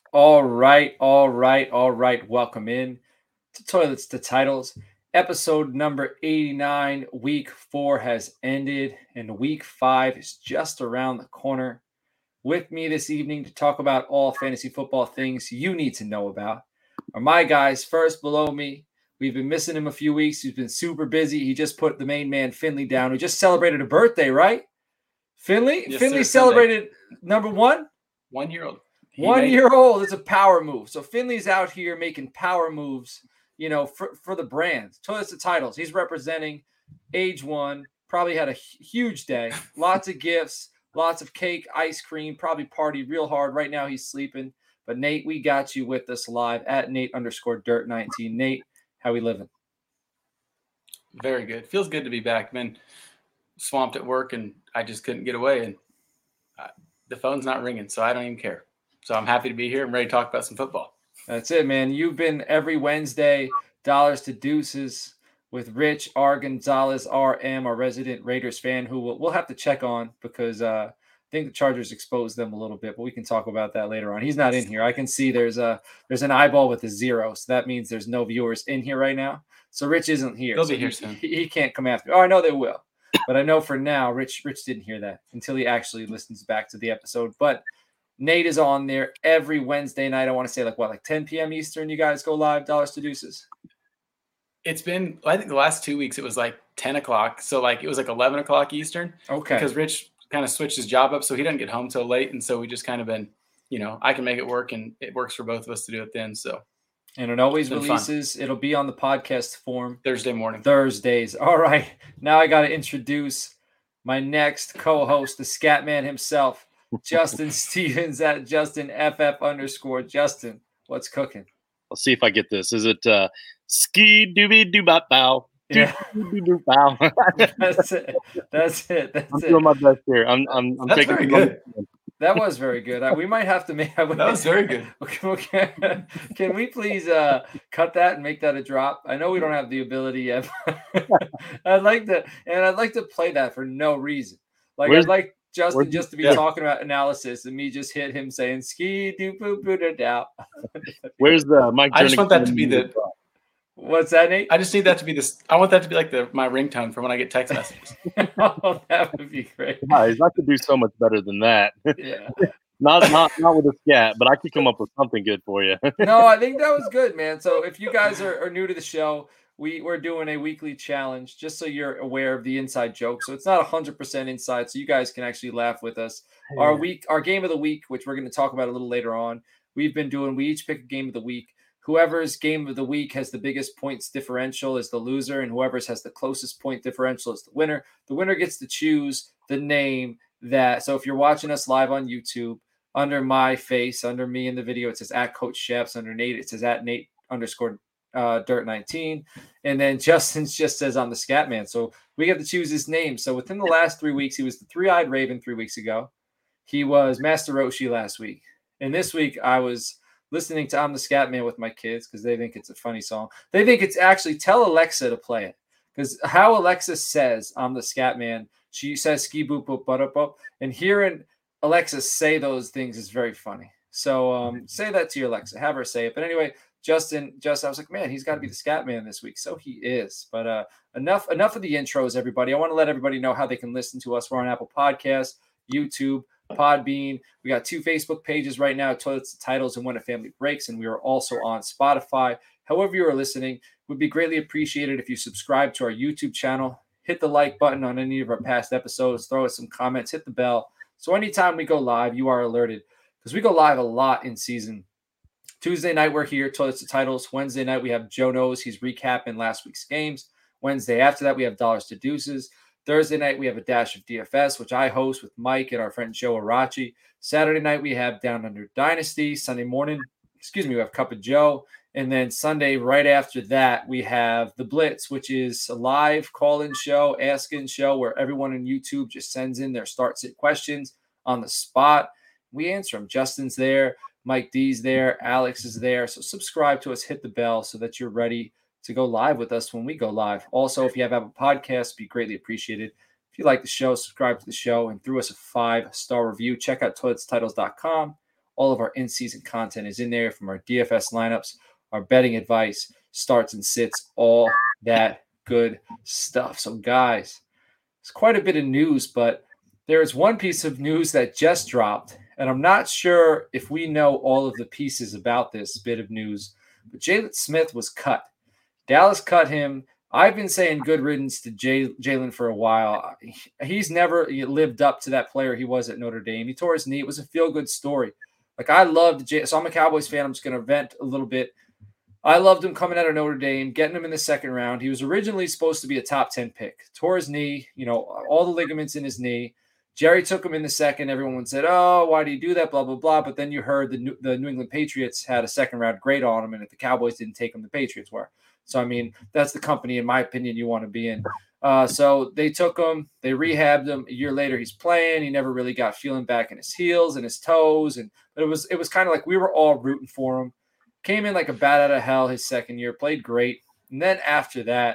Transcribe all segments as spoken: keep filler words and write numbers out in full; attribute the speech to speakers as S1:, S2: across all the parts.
S1: All right, all right, all right. Welcome in to Toilets to Titles. Episode number eighty-nine. Week four has ended, and week five is just around the corner. With me this evening to talk about all fantasy football things you need to know about are my guys. First, below me, we've been missing him a few weeks. He's been super busy. He just put the main man, Finley, down. We just celebrated a birthday, right? Finley?
S2: Yes,
S1: Finley
S2: sir,
S1: celebrated number one?
S2: One year old. He
S1: One
S2: made
S1: year
S2: it.
S1: old. It's a power move. So Finley's out here making power moves, you know, for, for the brand. Toilets to Titles. He's representing age one. Probably had a hu- huge day. Lots of gifts, lots of cake, ice cream. Probably partied real hard. Right now he's sleeping. But Nate, we got you with us live at Nate underscore dirt nineteen. Nate, how we living?
S2: Very good. Feels good to be back. Been swamped at work, and I just couldn't get away. And uh, the phone's not ringing, so I don't even care. So I'm happy to be here. I'm ready to talk about some football.
S1: That's it, man. You've been every Wednesday, Dollars to Deuces with Rich R. Gonzalez, R M, our resident Raiders fan, who we'll, we'll have to check on because uh, I think the Chargers exposed them a little bit, but we can talk about that later on. He's not in here. I can see there's a there's an eyeball with a zero, so that means there's no viewers in here right now. So Rich isn't here.
S2: They'll
S1: so
S2: be here
S1: he,
S2: soon.
S1: He, he can't come after. Oh, I know they will, but I know for now, Rich Rich didn't hear that until he actually listens back to the episode. But Nate is on there every Wednesday night. I want to say like what, like ten p.m. Eastern. You guys go live, Dollars to Deuces.
S2: It's been, I think the last two weeks it was like ten o'clock. So like it was like eleven o'clock Eastern.
S1: Okay.
S2: Because Rich kind of switched his job up, so he doesn't get home till late. And so we just kind of been, you know, I can make it work, and it works for both of us to do it then. So
S1: And it always
S2: It's been
S1: releases. It'll be on the podcast form
S2: Thursday morning.
S1: Thursdays. All right. Now I got to introduce my next co-host, the Scat Man himself, Justin Stevens at Justin F F underscore. Justin, what's cooking?
S3: I'll see if I get this. Is it uh, ski doobie doo bop bow?
S1: Yeah.
S3: Doobie doo bow.
S1: That's it. That's it. That's
S3: I'm
S1: it.
S3: doing my best here. I'm I'm, I'm
S2: That's
S3: taking
S2: very
S3: some-
S2: good.
S1: That was very good. Uh, We might have to make.
S2: That was very good.
S1: Okay. Can we please uh, cut that and make that a drop? I know we don't have the ability yet. I'd like to, and I'd like to play that for no reason. Like
S3: Where's-
S1: I'd like Justin
S3: where's-
S1: just to be
S3: yeah.
S1: talking about analysis and me just hit him saying ski doo boo boo da dow.
S3: Where's the Mike?
S2: I just
S3: Jernigan
S2: want that to be the,
S1: What's that, Nate?
S2: I just need that to be this. I want that to be like the my ringtone for when I get text messages.
S1: Oh, that would be great.
S3: Guys, I could do so much better than that.
S1: Yeah.
S3: not not not with a scat, but I could come up with something good for you.
S1: No, I think that was good, man. So if you guys are, are new to the show, we, we're doing a weekly challenge just so you're aware of the inside joke. So it's not one hundred percent inside, so you guys can actually laugh with us. Our week, our game of the week, which we're going to talk about a little later on, we've been doing, we each pick a game of the week. Whoever's game of the week has the biggest points differential is the loser, and whoever's has the closest point differential is the winner. The winner gets to choose the name that, so if you're watching us live on YouTube, under my face, under me in the video, it says at Coach Sheps. Under Nate, it says at Nate underscore uh, dirt nineteen. And then Justin's just says I'm the Scat Man. So we get to choose his name. So within the last three weeks, he was the three-eyed Raven three weeks ago. He was Master Roshi last week. And this week I was listening to I'm the Scat Man with my kids because they think it's a funny song. They think it's actually, tell Alexa to play it. Because how Alexa says I'm the Scat Man, she says ski boop boop butt up up. And hearing Alexa say those things is very funny. So um, say that to your Alexa. Have her say it. But anyway, Justin, Justin, I was like, man, he's got to be the Scat Man this week. So he is. But uh, enough, enough of the intros, everybody. I want to let everybody know how they can listen to us. We're on Apple Podcasts, YouTube, Podbean. We got two Facebook pages right now, Toilets to Titles and When a Family Breaks. And we are also on Spotify. However you are listening, it would be greatly appreciated if you subscribe to our YouTube channel. Hit the like button on any of our past episodes. Throw us some comments. Hit the bell. So anytime we go live, you are alerted because we go live a lot in season. Tuesday night, we're here, Toilets to Titles. Wednesday night, we have Joe Knows. He's recapping last week's games. Wednesday after that, we have Dollars to Deuces. Thursday night, we have a dash of D F S, which I host with Mike and our friend Joe Arachi. Saturday night, we have Down Under Dynasty. Sunday morning, excuse me, we have Cup of Joe. And then Sunday, right after that, we have The Blitz, which is a live call-in show, ask-in show, where everyone on YouTube just sends in their start-sit questions on the spot. We answer them. Justin's there. Mike D's there. Alex is there. So subscribe to us. Hit the bell so that you're ready to go live with us when we go live. Also, if you have Apple Podcasts, be greatly appreciated. If you like the show, subscribe to the show and throw us a five-star review. Check out toilets titles dot com. All of our in-season content is in there, from our D F S lineups, our betting advice, starts and sits, all that good stuff. So guys, it's quite a bit of news, but there is one piece of news that just dropped, and I'm not sure if we know all of the pieces about this bit of news, but Jalen Smith was cut. Dallas cut him. I've been saying good riddance to Jalen for a while. He's never lived up to that player he was at Notre Dame. He tore his knee. It was a feel-good story. Like, I loved Jalen. So I'm a Cowboys fan. I'm just going to vent a little bit. I loved him coming out of Notre Dame, getting him in the second round. He was originally supposed to be a top ten pick. Tore his knee, you know, all the ligaments in his knee. Jerry took him in the second. Everyone said, oh, why do you do that, blah, blah, blah. But then you heard the New, the New England Patriots had a second-round grade on him, and if the Cowboys didn't take him, the Patriots were. So, I mean, that's the company, in my opinion, you want to be in. Uh, so they took him. They rehabbed him. A year later, he's playing. He never really got feeling back in his heels and his toes. And but it was it was kind of like we were all rooting for him. Came in like a bat out of hell his second year, played great. And then after that,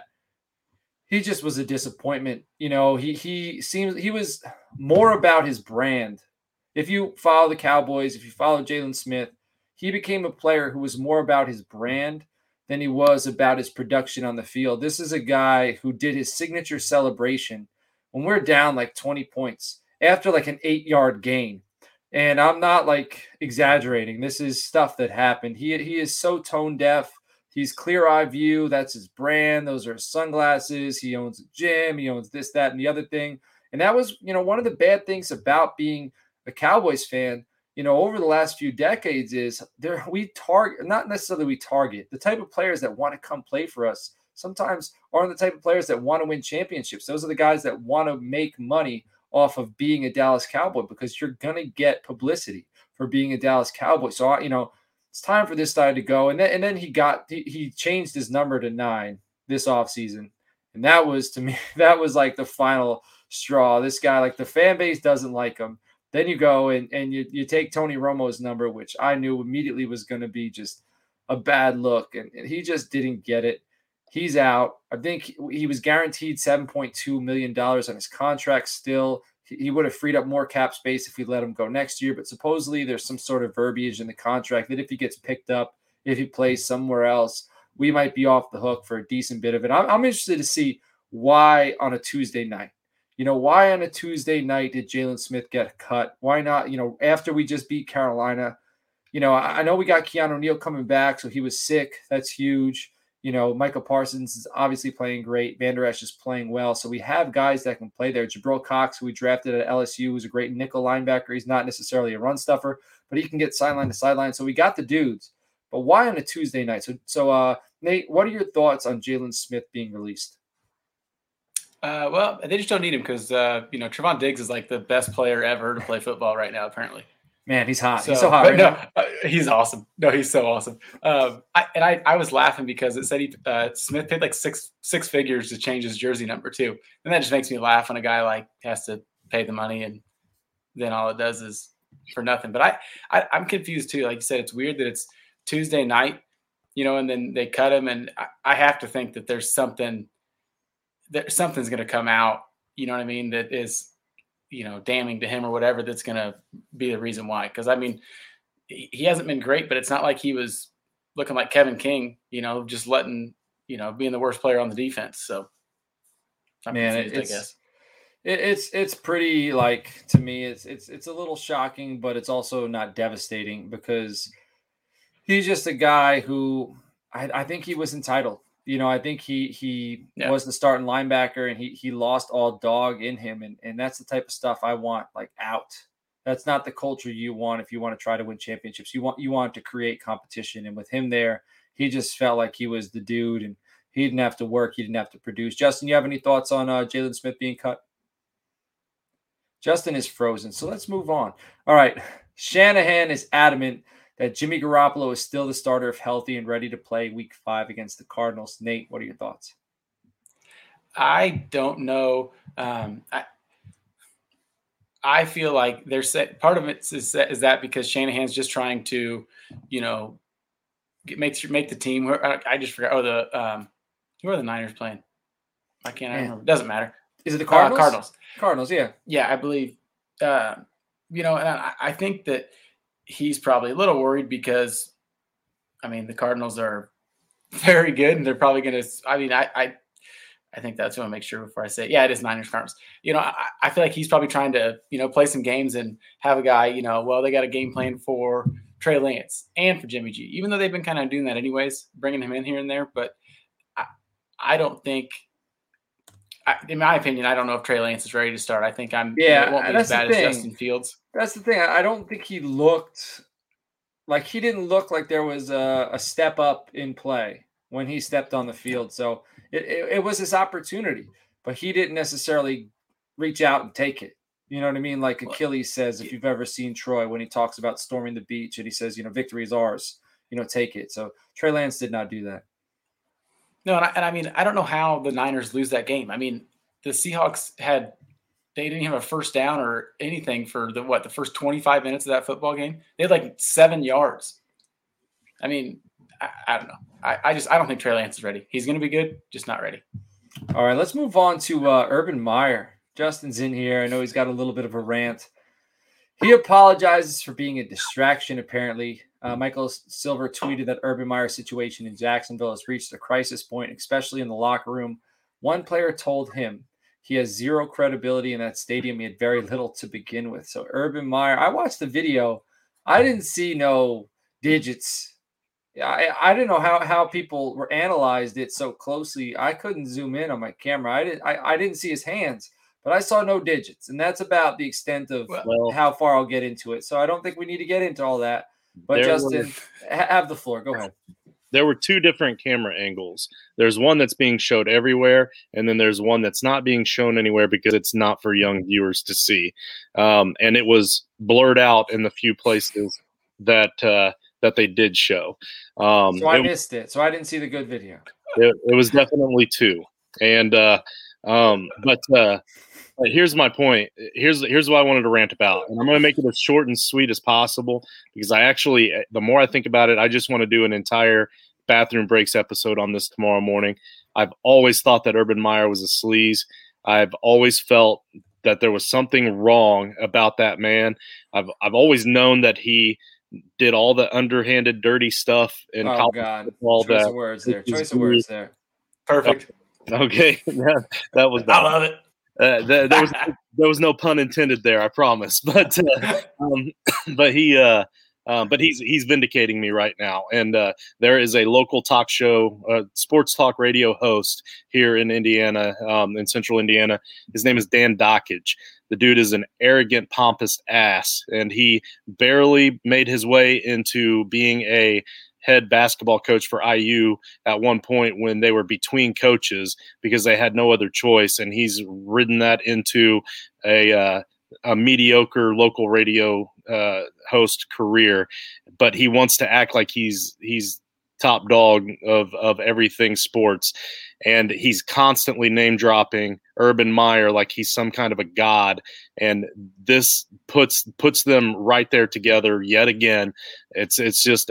S1: he just was a disappointment. You know, he he seems he was more about his brand. If you follow the Cowboys, if you follow Jalen Smith, he became a player who was more about his brand than he was about his production on the field. This is a guy who did his signature celebration when we're down like twenty points after like an eight-yard gain. And I'm not like exaggerating. This is stuff that happened. He, he is so tone deaf. He's clear eye view. That's his brand. Those are his sunglasses. He owns a gym. He owns this, that, and the other thing. And that was, you know, one of the bad things about being a Cowboys fan, you know, over the last few decades is there we target, not necessarily we target, the type of players that want to come play for us sometimes are the type of players that want to win championships. Those are the guys that want to make money off of being a Dallas Cowboy, because you're going to get publicity for being a Dallas Cowboy. So, you know, it's time for this guy to go. And then, and then he got, he, he changed his number to nine this offseason. And that was, to me, that was like the final straw. This guy, like, the fan base doesn't like him. Then you go and, and you, you take Tony Romo's number, which I knew immediately was going to be just a bad look. And, and he just didn't get it. He's out. I think he was guaranteed seven point two million dollars on his contract still. He would have freed up more cap space if we let him go next year. But supposedly there's some sort of verbiage in the contract that if he gets picked up, if he plays somewhere else, we might be off the hook for a decent bit of it. I'm, I'm interested to see why on a Tuesday night. You know, why on a Tuesday night did Jalen Smith get cut? Why not, you know, after we just beat Carolina? You know, I, I know we got Keanu Neal coming back, so he was sick. That's huge. You know, Micah Parsons is obviously playing great. Van Der Esch is playing well. So we have guys that can play there. Jabril Cox, who we drafted at L S U, is a great nickel linebacker. He's not necessarily a run stuffer, but he can get sideline to sideline. So we got the dudes. But why on a Tuesday night? So, so uh, Nate, what are your thoughts on Jalen Smith being released?
S2: Uh, well, they just don't need him because, uh, you know, Trevon Diggs is like the best player ever to play football right now, apparently.
S1: Man, he's hot.
S2: So,
S1: he's so hot right
S2: no,
S1: now.
S2: Uh, he's awesome. No, he's so awesome. Um, I, and I, I was laughing because it said he uh, Smith paid like six six figures to change his jersey number too, and that just makes me laugh when a guy like has to pay the money and then all it does is for nothing. But I, I I'm confused too. Like you said, it's weird that it's Tuesday night, you know, and then they cut him, and I, I have to think that there's something that something's going to come out. You know what I mean? That is, you know, damning to him or whatever, that's going to be the reason why. Because, I mean, he hasn't been great, but it's not like he was looking like Kevin King, you know, just letting, you know, being the worst player on the defense. So, I'm
S1: Man,
S2: confused,
S1: it's,
S2: I guess.
S1: It, it's it's pretty, like, to me, it's it's it's a little shocking, but it's also not devastating because he's just a guy who I, I think he was entitled. You know, I think he he yeah. was the starting linebacker, and he he lost all dog in him, and and that's the type of stuff I want, like, out. That's not the culture you want if you want to try to win championships. You want you want to create competition, and with him there, he just felt like he was the dude, and he didn't have to work, he didn't have to produce. Justin, you have any thoughts on uh, Jalen Smith being cut? Justin is frozen, so let's move on. All right, Shanahan is adamant that Jimmy Garoppolo is still the starter if healthy and ready to play week five against the Cardinals. Nate, what are your thoughts?
S2: I don't know. Um, I, I feel like there's part of it is that, is that because Shanahan's just trying to, you know, get, make make the team. I, I just forgot. Oh, the um, who are the Niners playing? I can't I remember. Doesn't matter.
S1: Is it the Cardinals?
S2: Uh, Cardinals.
S1: Cardinals, yeah.
S2: Yeah, I believe. Uh, you know, and I, I think that he's probably a little worried because, I mean, the Cardinals are very good, and they're probably going to. I mean, I, I, I think that's what I make sure before I say, it. yeah, it is Niners Cardinals. You know, I, I feel like he's probably trying to, you know, play some games and have a guy. You know, well, they got a game plan for Trey Lance and for Jimmy G, even though they've been kind of doing that anyways, bringing him in here and there. But I, I don't think. I, in my opinion, I don't know if Trey Lance is ready to start. I think I'm.
S1: Yeah,
S2: it won't be
S1: that's
S2: as bad
S1: the
S2: as
S1: thing.
S2: Justin Fields.
S1: That's the thing. I don't think he looked like he didn't look like there was a, a step up in play when he stepped on the field. So it, it, it was his opportunity, but he didn't necessarily reach out and take it. You know what I mean? Like Achilles says, if you've ever seen Troy when he talks about storming the beach and he says, you know, victory is ours. You know, take it. So Trey Lance did not do that.
S2: No, and I, and I mean, I don't know how the Niners lose that game. I mean, the Seahawks had they didn't have a first down or anything for the what the first twenty-five minutes of that football game. They had like seven yards. I mean, I, I don't know. I, I just I don't think Trey Lance is ready. He's going to be good, just not ready.
S1: All right, let's move on to uh, Urban Meyer. Justin's in here. I know he's got a little bit of a rant. He apologizes for being a distraction, apparently. Uh, Michael Silver tweeted that Urban Meyer's situation in Jacksonville has reached a crisis point, especially in the locker room. One player told him he has zero credibility in that stadium. He had very little to begin with. So Urban Meyer, I watched the video. I didn't see no digits. I, I didn't know how, how people were analyzed it so closely. I couldn't zoom in on my camera. I didn't I, I didn't see his hands, but I saw no digits. And that's about the extent of
S3: Well,
S1: how far I'll get into it. So I don't think we need to get into all that. But
S3: There
S1: Justin, ha- have the floor. Go ahead.
S3: there were two different camera angles. There's one that's being showed everywhere, and then there's one that's not being shown anywhere because it's not for young viewers to see. Um, and it was blurred out in the few places that uh, that they did show. Um,
S1: So I
S3: it,
S1: missed it. So I didn't see the good video.
S3: it, it was definitely two. And uh, um, but uh, But here's my point. Here's here's what I wanted to rant about, and I'm going to make it as short and sweet as possible because I actually, the more I think about it, I just want to do an entire bathroom breaks episode on this tomorrow morning. I've always thought that Urban Meyer was a sleaze. I've always felt that there was something wrong about that man. I've I've always known that he did all the underhanded, dirty stuff in
S1: Oh,
S3: college
S1: God.
S3: football.
S1: Choice
S3: That
S1: of words there.
S3: is
S1: Choice of
S3: weird.
S1: words there.
S2: Perfect.
S3: Okay, that, that was
S2: I
S3: bad.
S2: love it.
S3: Uh, there, there was there was no pun intended there, I promise. But uh, um, but he uh, uh, but he's he's vindicating me right now. And uh, there is a local talk show, uh, sports talk radio host here in Indiana, um, in Central Indiana. His name is Dan Dockage. The dude is an arrogant, pompous ass, and he barely made his way into being a head basketball coach for I U at one point when they were between coaches because they had no other choice, and he's ridden that into a uh, a mediocre local radio uh, host career. But he wants to act like he's he's top dog of of everything sports, and he's constantly name dropping Urban Meyer like he's some kind of a god, and this puts puts them right there together yet again. It's it's just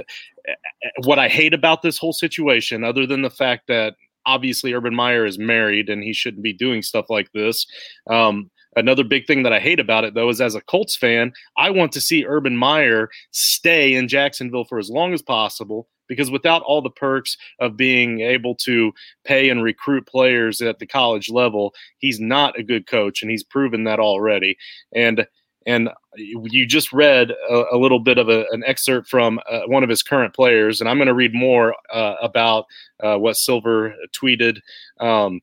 S3: what I hate about this whole situation, other than the fact that obviously Urban Meyer is married and he shouldn't be doing stuff like this. Um, another big thing that I hate about it, though, is as a Colts fan, I want to see Urban Meyer stay in Jacksonville for as long as possible, because without all the perks of being able to pay and recruit players at the college level, he's not a good coach, and he's proven that already. And And you just read a, a little bit of a, an excerpt from uh, one of his current players, and I'm going to read more uh, about uh, what Silver tweeted um,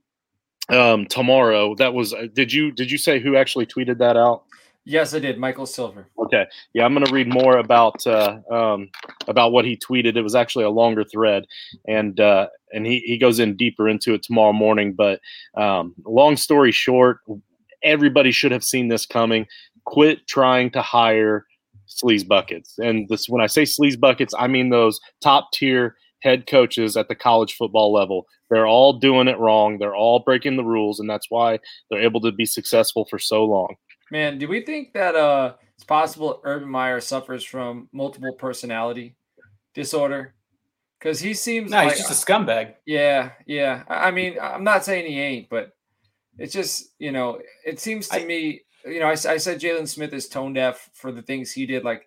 S3: um, tomorrow. That was uh, did you did you say who actually tweeted that out?
S1: Yes, I did. Michael Silver.
S3: Okay, yeah, I'm going to read more about uh, um, about what he tweeted. It was actually a longer thread, and uh, and he he goes in deeper into it tomorrow morning. But um, long story short, everybody should have seen this coming. Quit trying to hire sleaze buckets. And this, when I say sleaze buckets, I mean those top tier head coaches at the college football level. They're all doing it wrong. They're all breaking the rules, and that's why they're able to be successful for so long.
S1: Man, do we think that uh, it's possible Urban Meyer suffers from multiple personality disorder? Because he seems
S2: No,
S1: like
S2: he's just a scumbag.
S1: Yeah, yeah. I I mean, I'm not saying he ain't, but it's just, you know, it seems to
S2: I-
S1: me, you know, I, I said Jalen Smith is tone deaf for the things he did, like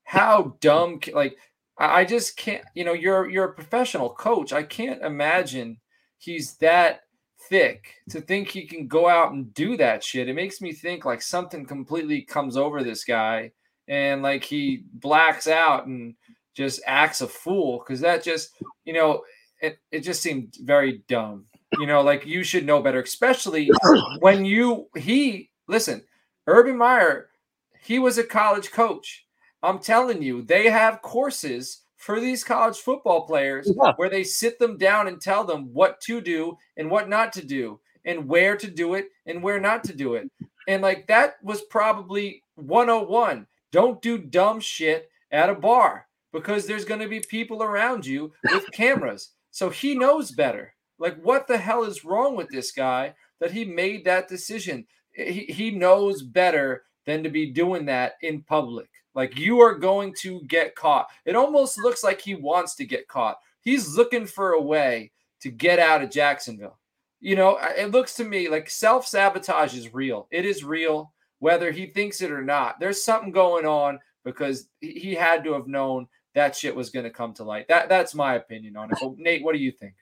S1: how dumb, like, I just can't, you know, you're, you're a professional coach. I can't imagine he's that thick to think he can go out and do that shit. It makes me think like something completely comes over this guy and like he blacks out and just acts a fool. Cause that just, you know, it, it just seemed very dumb. You know, like you should know better, especially when you, he, listen, Urban Meyer, he was a college coach. I'm telling you, they have courses for these college football players yeah. where they sit them down and tell them what to do and what not to do and where to do it and where not to do it. And like that was probably one oh one. Don't do dumb shit at a bar because there's going to be people around you with cameras. So he knows better. Like what the hell is wrong with this guy that he made that decision? He, he knows better than to be doing that in public. Like you are going to get caught. It almost looks like he wants to get caught. He's looking for a way to get out of Jacksonville. You know, it looks to me like self-sabotage is real. It is real, whether he thinks it or not. There's something going on because he had to have known that shit was going to come to light. That That's my opinion on it. But Nate, what do you think?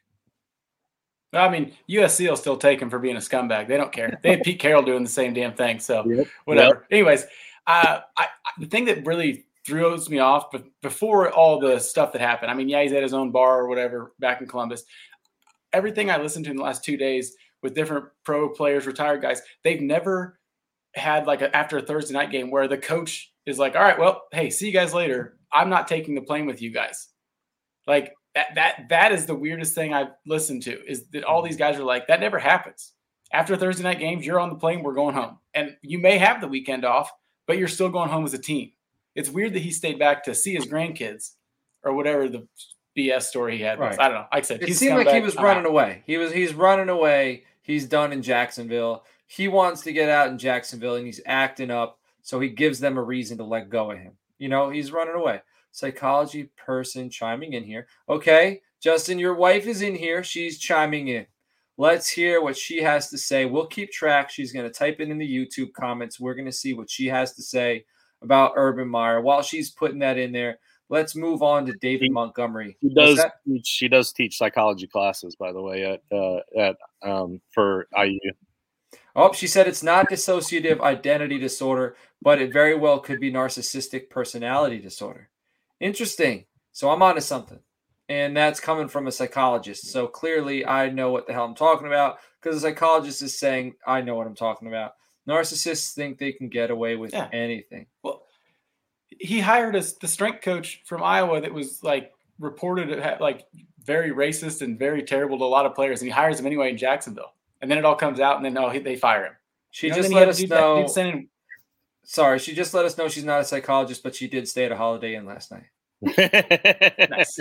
S2: I mean, U S C will still take him for being a scumbag. They don't care. They had Pete Carroll doing the same damn thing. So yep. whatever. Yep. Anyways, uh, I, I, the thing that really throws me off, but before all the stuff that happened, I mean, yeah, he's at his own bar or whatever back in Columbus. Everything I listened to in the last two days with different pro players, retired guys, they've never had like a, after a Thursday night game where the coach is like, all right, well, hey, see you guys later. I'm not taking the plane with you guys. Like that, that, that is the weirdest thing I've listened to is that all these guys are like, that never happens. After Thursday night games, you're on the plane, we're going home. And you may have the weekend off, but you're still going home as a team. It's weird that he stayed back to see his grandkids or whatever the B S story he had was.
S1: Right.
S2: I don't know. Like I said,
S1: it seemed like
S2: back,
S1: he was
S2: I'm
S1: running
S2: out.
S1: away. He was he's running away. He's done in Jacksonville. He wants to get out in Jacksonville, and he's acting up. So he gives them a reason to let go of him. You know, he's running away. Psychology person chiming in here. Okay, Justin, your wife is in here. She's chiming in. Let's hear what she has to say. We'll keep track. She's going to type it in the YouTube comments. We're going to see what she has to say about Urban Meyer. While she's putting that in there, let's move on to David
S3: she,
S1: Montgomery.
S3: She does. Teach, she does teach psychology classes, by the way, at uh, at um, for I U.
S1: Oh, she said it's not dissociative identity disorder, but it very well could be narcissistic personality disorder. Interesting. So I'm onto something, and that's coming from a psychologist. So clearly, I know what the hell I'm talking about because the psychologist is saying I know what I'm talking about. Narcissists think they can get away with yeah. anything.
S2: Well, he hired us the strength coach from Iowa that was like reported like very racist and very terrible to a lot of players, and he hires him anyway in Jacksonville. And then it all comes out, and then oh, they fire him.
S1: She
S2: you know,
S1: just let us know.
S2: That, sending...
S1: Sorry, she just let us know she's not a psychologist, but she did stay at a Holiday Inn last night.
S2: Nice.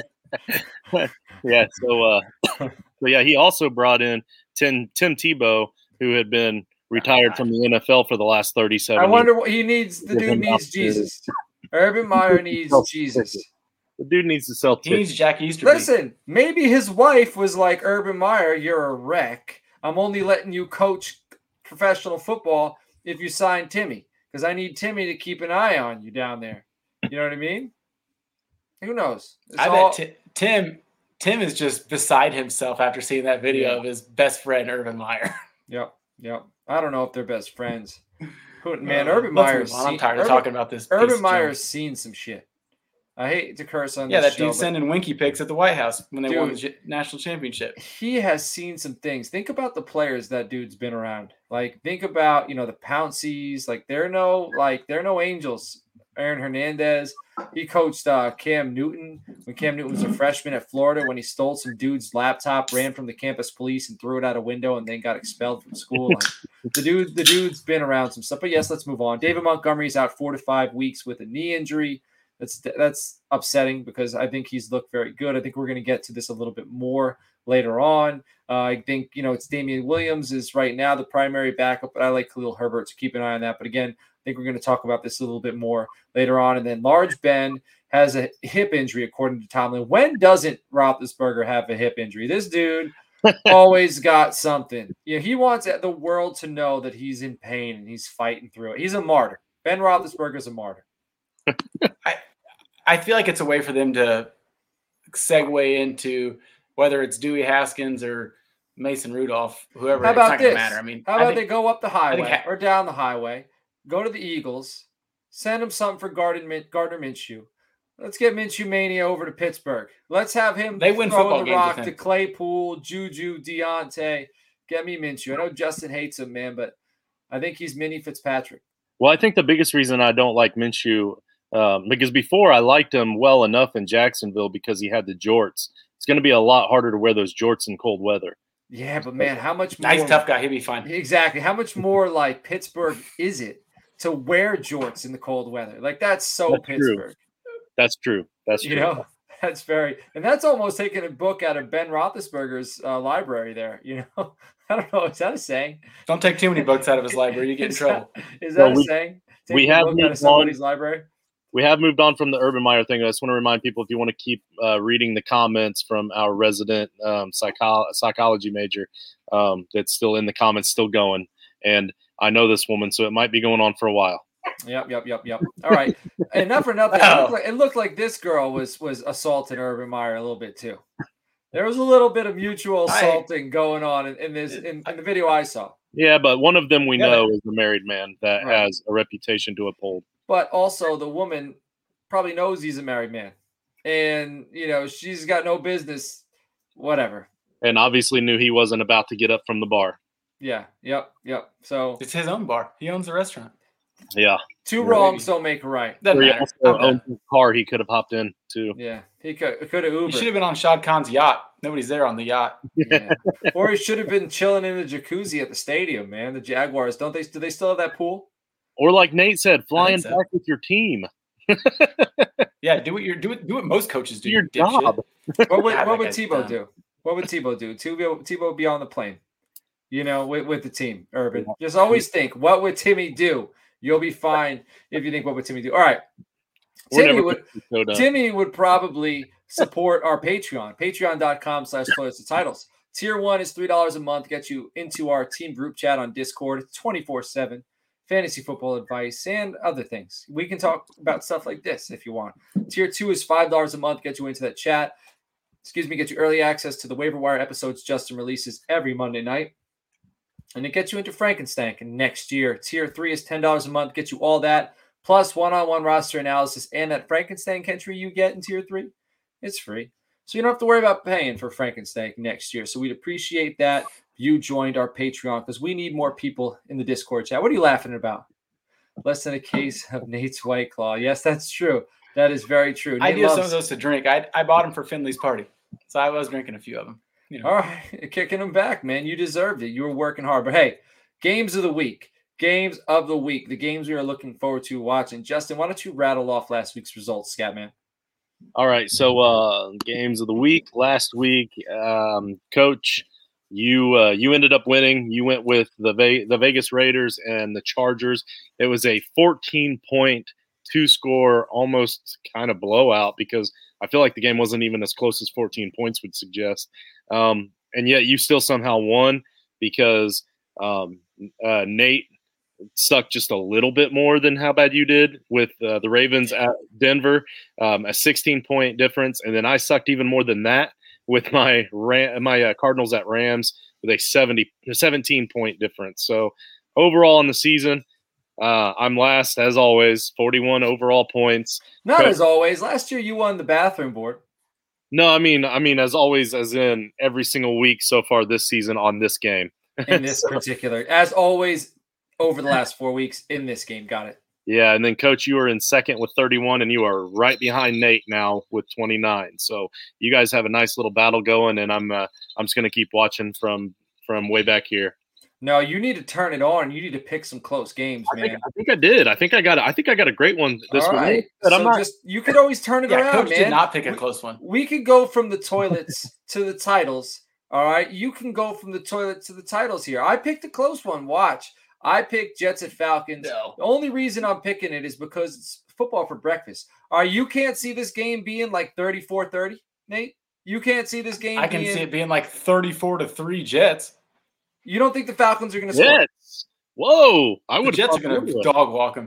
S3: Yeah. So, uh, so yeah, he also brought in Tim Tim Tebow, who had been retired oh, from the N F L for the last thirty-seven.
S1: I wonder what he needs. The dude needs Jesus. Urban Meyer needs Jesus.
S3: The dude needs to sell tickets.
S2: He needs Jack Easterby.
S1: Listen, maybe his wife was like, Urban Meyer, you're a wreck. I'm only letting you coach professional football if you sign Timmy, because I need Timmy to keep an eye on you down there. You know what I mean? Who knows? It's
S2: I
S1: all...
S2: bet t- Tim Tim is just beside himself after seeing that video yeah. of his best friend, Urban Meyer.
S1: Yep, yep. I don't know if they're best friends. Who, man, uh,
S2: Urban
S1: Urban Meyer's
S2: seen, I'm tired
S1: Urban,
S2: of talking about this.
S1: Urban Meyer's seen some shit. I hate to curse on
S2: yeah,
S1: this
S2: that dude
S1: show,
S2: sending winky pics at the White House when they
S1: dude,
S2: won the national championship.
S1: He has seen some things. Think about the players that dude's been around. Like, think about, you know, the Pounceys. Like, they're no, like, they're no angels. Aaron Hernandez. He coached uh, Cam Newton when Cam Newton was a freshman at Florida when he stole some dude's laptop, ran from the campus police, and threw it out a window, and then got expelled from school. Like, the dude, the dude's been around some stuff. But yes, let's move on. David Montgomery's out four to five weeks with a knee injury. That's that's upsetting because I think he's looked very good. I think we're going to get to this a little bit more later on. Uh, I think, you know, it's Damian Williams is right now the primary backup, but I like Khalil Herbert, so keep an eye on that. But again, I think we're going to talk about this a little bit more later on. And then Large Ben has a hip injury, according to Tomlin. When doesn't Roethlisberger have a hip injury? This dude always got something. You know, he wants the world to know that he's in pain and he's fighting through it. He's a martyr. Ben Roethlisberger's a martyr.
S2: I, I feel like it's a way for them to segue into whether it's Dewey Haskins or Mason Rudolph, whoever.
S1: How about
S2: it's not
S1: this?
S2: matter. I mean,
S1: how about
S2: think,
S1: they go up the highway
S2: ha-
S1: or down the highway, go to the Eagles, send them something for Gardner, Gardner Minshew. Let's get Minshew Mania over to Pittsburgh. Let's have him
S2: they win football
S1: the
S2: games
S1: rock
S2: with him.
S1: to Claypool, Juju, Deontay. Get me Minshew. I know Justin hates him, man, but I think he's mini Fitzpatrick.
S3: Well, I think the biggest reason I don't like Minshew, um, because before I liked him well enough in Jacksonville because he had the jorts. It's going to be a lot harder to wear those jorts in cold weather.
S1: Yeah, but man, how much more?
S2: Nice, tough guy. He'll be fine.
S1: Exactly. How much more like Pittsburgh is it to wear jorts in the cold weather? Like, that's so
S3: that's
S1: Pittsburgh.
S3: True. That's true. That's true.
S1: You know, that's very – and that's almost taking a book out of Ben Roethlisberger's uh, library there, you know? I don't know. Is that a saying?
S2: Don't take too many books out of his library. You get in
S1: is
S2: trouble.
S1: That, is that
S3: well,
S1: a
S3: we,
S1: saying? Take
S3: we have
S1: book
S3: moved
S1: out of somebody's
S3: on.
S1: library?
S3: We have moved on from the Urban Meyer thing. I just want to remind people, if you want to keep uh, reading the comments from our resident um, psycho- psychology major um, that's still in the comments, still going. And I know this woman, so it might be going on for a while.
S1: Yep, yep, yep, yep. All right. Enough for nothing. It looked, like, it looked like this girl was was assaulting Urban Meyer a little bit too. There was a little bit of mutual assaulting I, going on in, in this in, in the video I saw.
S3: Yeah, but one of them we
S2: yeah,
S3: know is a married man that
S1: right.
S3: has a reputation to uphold.
S1: But also the woman probably knows he's a married man. And, you know, she's got no business, whatever.
S3: And obviously knew he wasn't about to get up from the bar.
S1: Yeah, yep, yep. So
S2: it's his own bar. He owns the restaurant.
S3: Yeah.
S1: Two wrongs don't make a right.
S2: Doesn't
S3: he
S2: matter.
S3: also owns a car he could have hopped in too.
S1: Yeah, he could could have Ubered.
S2: He should have been on Shad Khan's yacht. Nobody's there on the yacht.
S1: Yeah. Or he should have been chilling in the jacuzzi at the stadium, man. The Jaguars, don't they? Do they still have that pool?
S3: Or like Nate said, flying
S2: so.
S3: back with your team.
S2: Yeah, do what you're do it. Do what most coaches do.
S3: Your job.
S1: What would what would Tebow dumb. do? What would Tebow do? Tebow Tebow would be on the plane, you know, with, with the team. Urban, just always think, what would Timmy do? You'll be fine if you think, what would Timmy do? All right, Timmy would Timmy would probably support our Patreon, patreon dot com slash toilets to titles. Tier one is three dollars a month, gets you into our team group chat on Discord twenty-four seven. Fantasy football advice, and other things. We can talk about stuff like this if you want. Tier two is five dollars a month, get you into that chat. Excuse me, get you early access to the waiver wire episodes Justin releases every Monday night. And it gets you into Frankenstein next year. Tier three is ten dollars a month, gets you all that, plus one-on-one roster analysis and that Frankenstein entry you get in Tier three. It's free. So you don't have to worry about paying for Frankenstein next year. So we'd appreciate that. You joined our Patreon because we need more people in the Discord chat. What are you laughing about? Less than a case of Nate's White Claw. Yes, that's true. That is very true. Nate
S2: I do
S1: loves...
S2: some of those to drink. I I bought them for Finley's party, so I was drinking a few of them. You know.
S1: All right, kicking them back, man. You deserved it. You were working hard. But hey, games of the week. Games of the week. The games we are looking forward to watching. Justin, why don't you rattle off last week's results, Scatman?
S3: All right. So uh, games of the week. Last week, um, Coach. You uh, you ended up winning. You went with the Ve- the Vegas Raiders and the Chargers. It was a fourteen point two score, almost kind of blowout because I feel like the game wasn't even as close as fourteen points would suggest. Um, and yet you still somehow won because um, uh, Nate sucked just a little bit more than how bad you did with uh, the Ravens at Denver, um, a sixteen point difference, and then I sucked even more than that with my Ram, my uh, Cardinals at Rams with a seventy, seventeen point difference. So overall in the season, uh, I'm last as always, forty-one overall points.
S1: Not
S3: but,
S1: as always. Last year you won the bathroom board.
S3: No, I mean, I mean as always, as in every single week so far this season on this game.
S1: In this so, particular, as always, over the last four weeks in this game. Got it.
S3: Yeah, and then, Coach, you are in second with thirty-one, and you are right behind Nate now with twenty-nine. So you guys have a nice little battle going, and I'm uh, I'm just going to keep watching from from way back here.
S1: No, you need to turn it on. You need to pick some close games,
S3: I
S1: man.
S3: think, I think I did. I think I got. I think I got a great one this
S1: All
S3: week.
S1: right.
S3: But
S1: so
S3: I'm not.
S1: Just, you could always turn it
S2: yeah,
S1: around,
S2: Coach
S1: man.
S2: did not pick a
S1: we,
S2: close one.
S1: We could go from the toilets to the titles. All right, you can go from the toilet to the titles here. I picked a close one. Watch. I picked Jets at Falcons.
S2: No.
S1: The only reason I'm picking it is because it's football for breakfast. All right, you can't see this game being like thirty-four thirty, Nate? You can't see this game
S2: I can
S1: being,
S2: see it being like thirty-four to three Jets.
S1: You don't think the Falcons are going to score?
S3: Jets. Whoa. I would
S2: the Jets are going to dog walk them.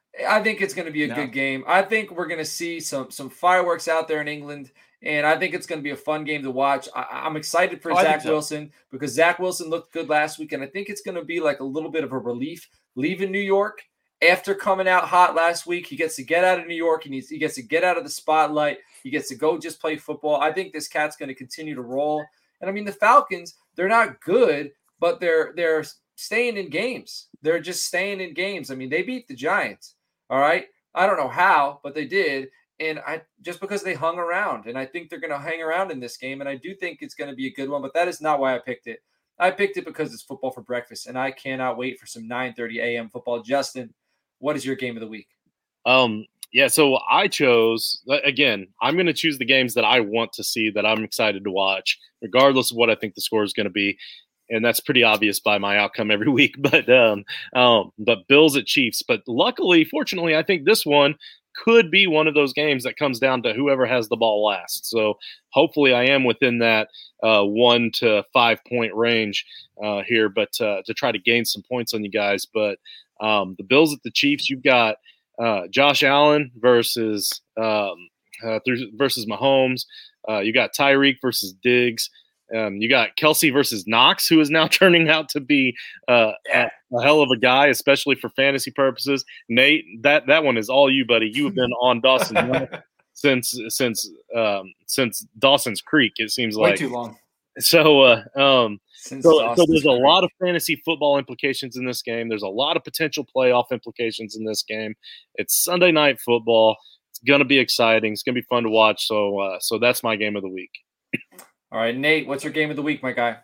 S1: I think it's going to be a
S2: No.
S1: good game. I think we're going to see some some fireworks out there in England, and I think it's going to be a fun game to watch. I, I'm excited for
S2: Oh, I think
S1: Zach
S2: so.
S1: Wilson because Zach Wilson looked good last week, and I think it's going to be like a little bit of a relief leaving New York after coming out hot last week. He gets to get out of New York, and he's, he gets to get out of the spotlight. He gets to go just play football. I think this cat's going to continue to roll. And I mean, the Falcons, they're not good, but they're they're staying in games. They're just staying in games. I mean, they beat the Giants. All right. I don't know how, but they did. And I just because they hung around, and I think they're going to hang around in this game. And I do think it's going to be a good one, but that is not why I picked it. I picked it because it's football for breakfast, and I cannot wait for some nine thirty a.m. football. Justin, what is your game of the week?
S3: Um, yeah, so I chose, again, I'm going to choose the games that I want to see, that I'm excited to watch, regardless of what I think the score is going to be. And that's pretty obvious by my outcome every week. But um, um, but Bills at Chiefs. But luckily, fortunately, I think this one could be one of those games that comes down to whoever has the ball last. So hopefully I am within that uh, one to five point range uh, here, but uh, to try to gain some points on you guys. But um, the Bills at the Chiefs, you've got uh, Josh Allen versus um, uh, versus Mahomes. Uh, you got Tyreek versus Diggs. Um, you got Kelsey versus Knox, who is now turning out to be uh, a, a hell of a guy, especially for fantasy purposes. Nate, that that one is all you, buddy. You have been on Dawson since since um, since Dawson's Creek. It seems
S2: Way
S3: like
S2: too long.
S3: So, uh, um,
S1: Since
S3: so, so
S1: Dawson's
S3: there's a
S1: Creek.
S3: lot of fantasy football implications in this game. There's a lot of potential playoff implications in this game. It's Sunday night football. It's gonna be exciting. It's gonna be fun to watch. So, uh, so that's my game of the week.
S1: All right, Nate, what's your game of the week, my guy?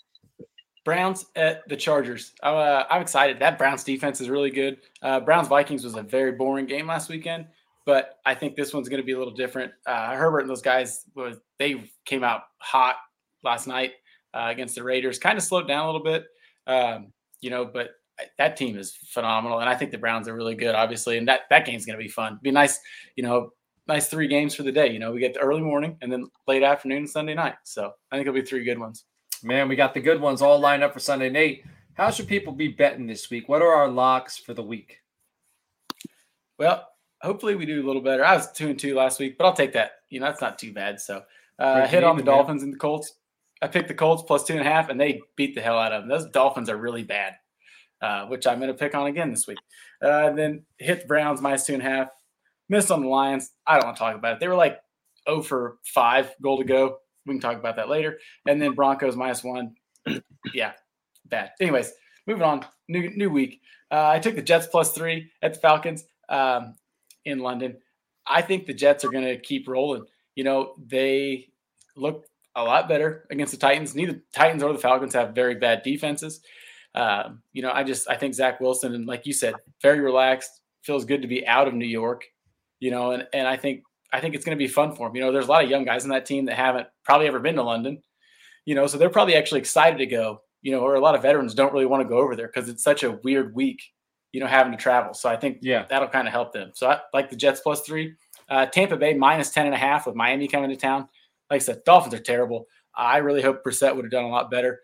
S2: Browns at the Chargers. Uh, I'm excited. That Browns defense is really good. Uh, Browns Vikings was a very boring game last weekend, but I think this one's going to be a little different. Uh, Herbert and those guys, was they came out hot last night uh, against the Raiders. Kind of slowed down a little bit, um, you know, but that team is phenomenal, and I think the Browns are really good, obviously, and that that game's going to be fun. Be nice, you know. Nice three games for the day. You know, we get the early morning and then late afternoon and Sunday night. So I think it'll be three good ones.
S1: Man, we got the good ones all lined up for Sunday. Nate, how should people be betting this week? What are our locks for the week?
S2: Well, hopefully we do a little better. I was two and two last week, but I'll take that. You know, that's not too bad. So uh, hit on the Dolphins and the Colts. I picked the Colts plus two and a half, and they beat the hell out of them. Those Dolphins are really bad, uh, which I'm going to pick on again this week. Uh, and then hit the Browns minus two and a half. Missed on the Lions. I don't want to talk about it. They were like oh for five, goal to go. We can talk about that later. And then Broncos minus one. Yeah, bad. Anyways, moving on. New new week. Uh, I took the Jets plus three at the Falcons um, in London. I think the Jets are going to keep rolling. You know, they look a lot better against the Titans. Neither Titans or the Falcons have very bad defenses. Uh, you know, I just I think Zach Wilson, and like you said, very relaxed. Feels good to be out of New York. You know, and, and I think I think it's going to be fun for him. You know, there's a lot of young guys in that team that haven't probably ever been to London, you know, so they're probably actually excited to go, you know, or a lot of veterans don't really want to go over there because it's such a weird week, you know, having to travel. So I think
S1: yeah.
S2: that'll kind of help them. So I like the Jets plus three. Uh, Tampa Bay minus ten and a half with Miami coming to town. Like I said, Dolphins are terrible. I really hope Brissett would have done a lot better.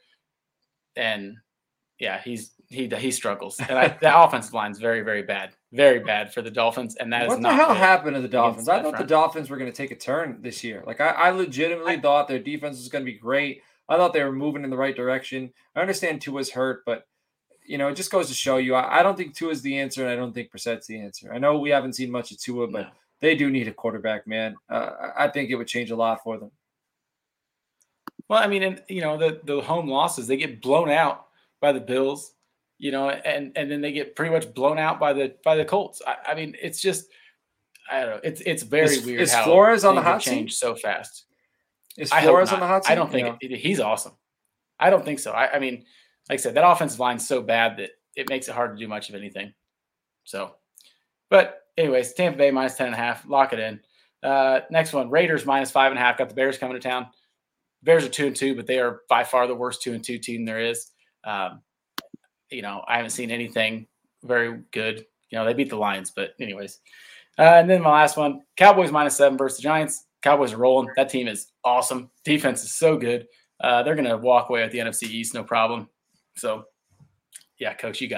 S2: And yeah, he's he he struggles. And I, the offensive line is very, very bad. Very bad for the Dolphins, and that
S1: what
S2: is not
S1: the hell
S2: good
S1: happened to the Dolphins? I thought
S2: front.
S1: the Dolphins were going to take a turn this year. Like I, I legitimately I, thought their defense was going to be great. I thought they were moving in the right direction. I understand Tua's hurt, but you know it just goes to show you. I, I don't think Tua's the answer, and I don't think Brissett's the answer. I know we haven't seen much of Tua, but no. They do need a quarterback, man. Uh, I think it would change a lot for them.
S2: Well, I mean, and you know the the home losses, they get blown out by the Bills. You know, and, and then they get pretty much blown out by the by the Colts. I, I mean, it's just I don't know. It's it's very
S1: is,
S2: weird.
S1: Is
S2: how
S1: Flores on the hot
S2: seat? Changed so fast.
S1: Is Flores on the hot seat?
S2: I don't think no. it, he's awesome. I don't think so. I, I mean, like I said, that offensive line's so bad that it makes it hard to do much of anything. So, but anyways, Tampa Bay minus ten and a half. Lock it in. Uh, next one, Raiders minus five and a half. Got the Bears coming to town. Bears are two and two, but they are by far the worst two and two team there is. Um, You know, I haven't seen anything very good. You know, they beat the Lions, but anyways. Uh, and then my last one, Cowboys minus seven versus the Giants. Cowboys are rolling. That team is awesome. Defense is so good. Uh, they're going to walk away with the N F C East, no problem. So, yeah, Coach, you got it.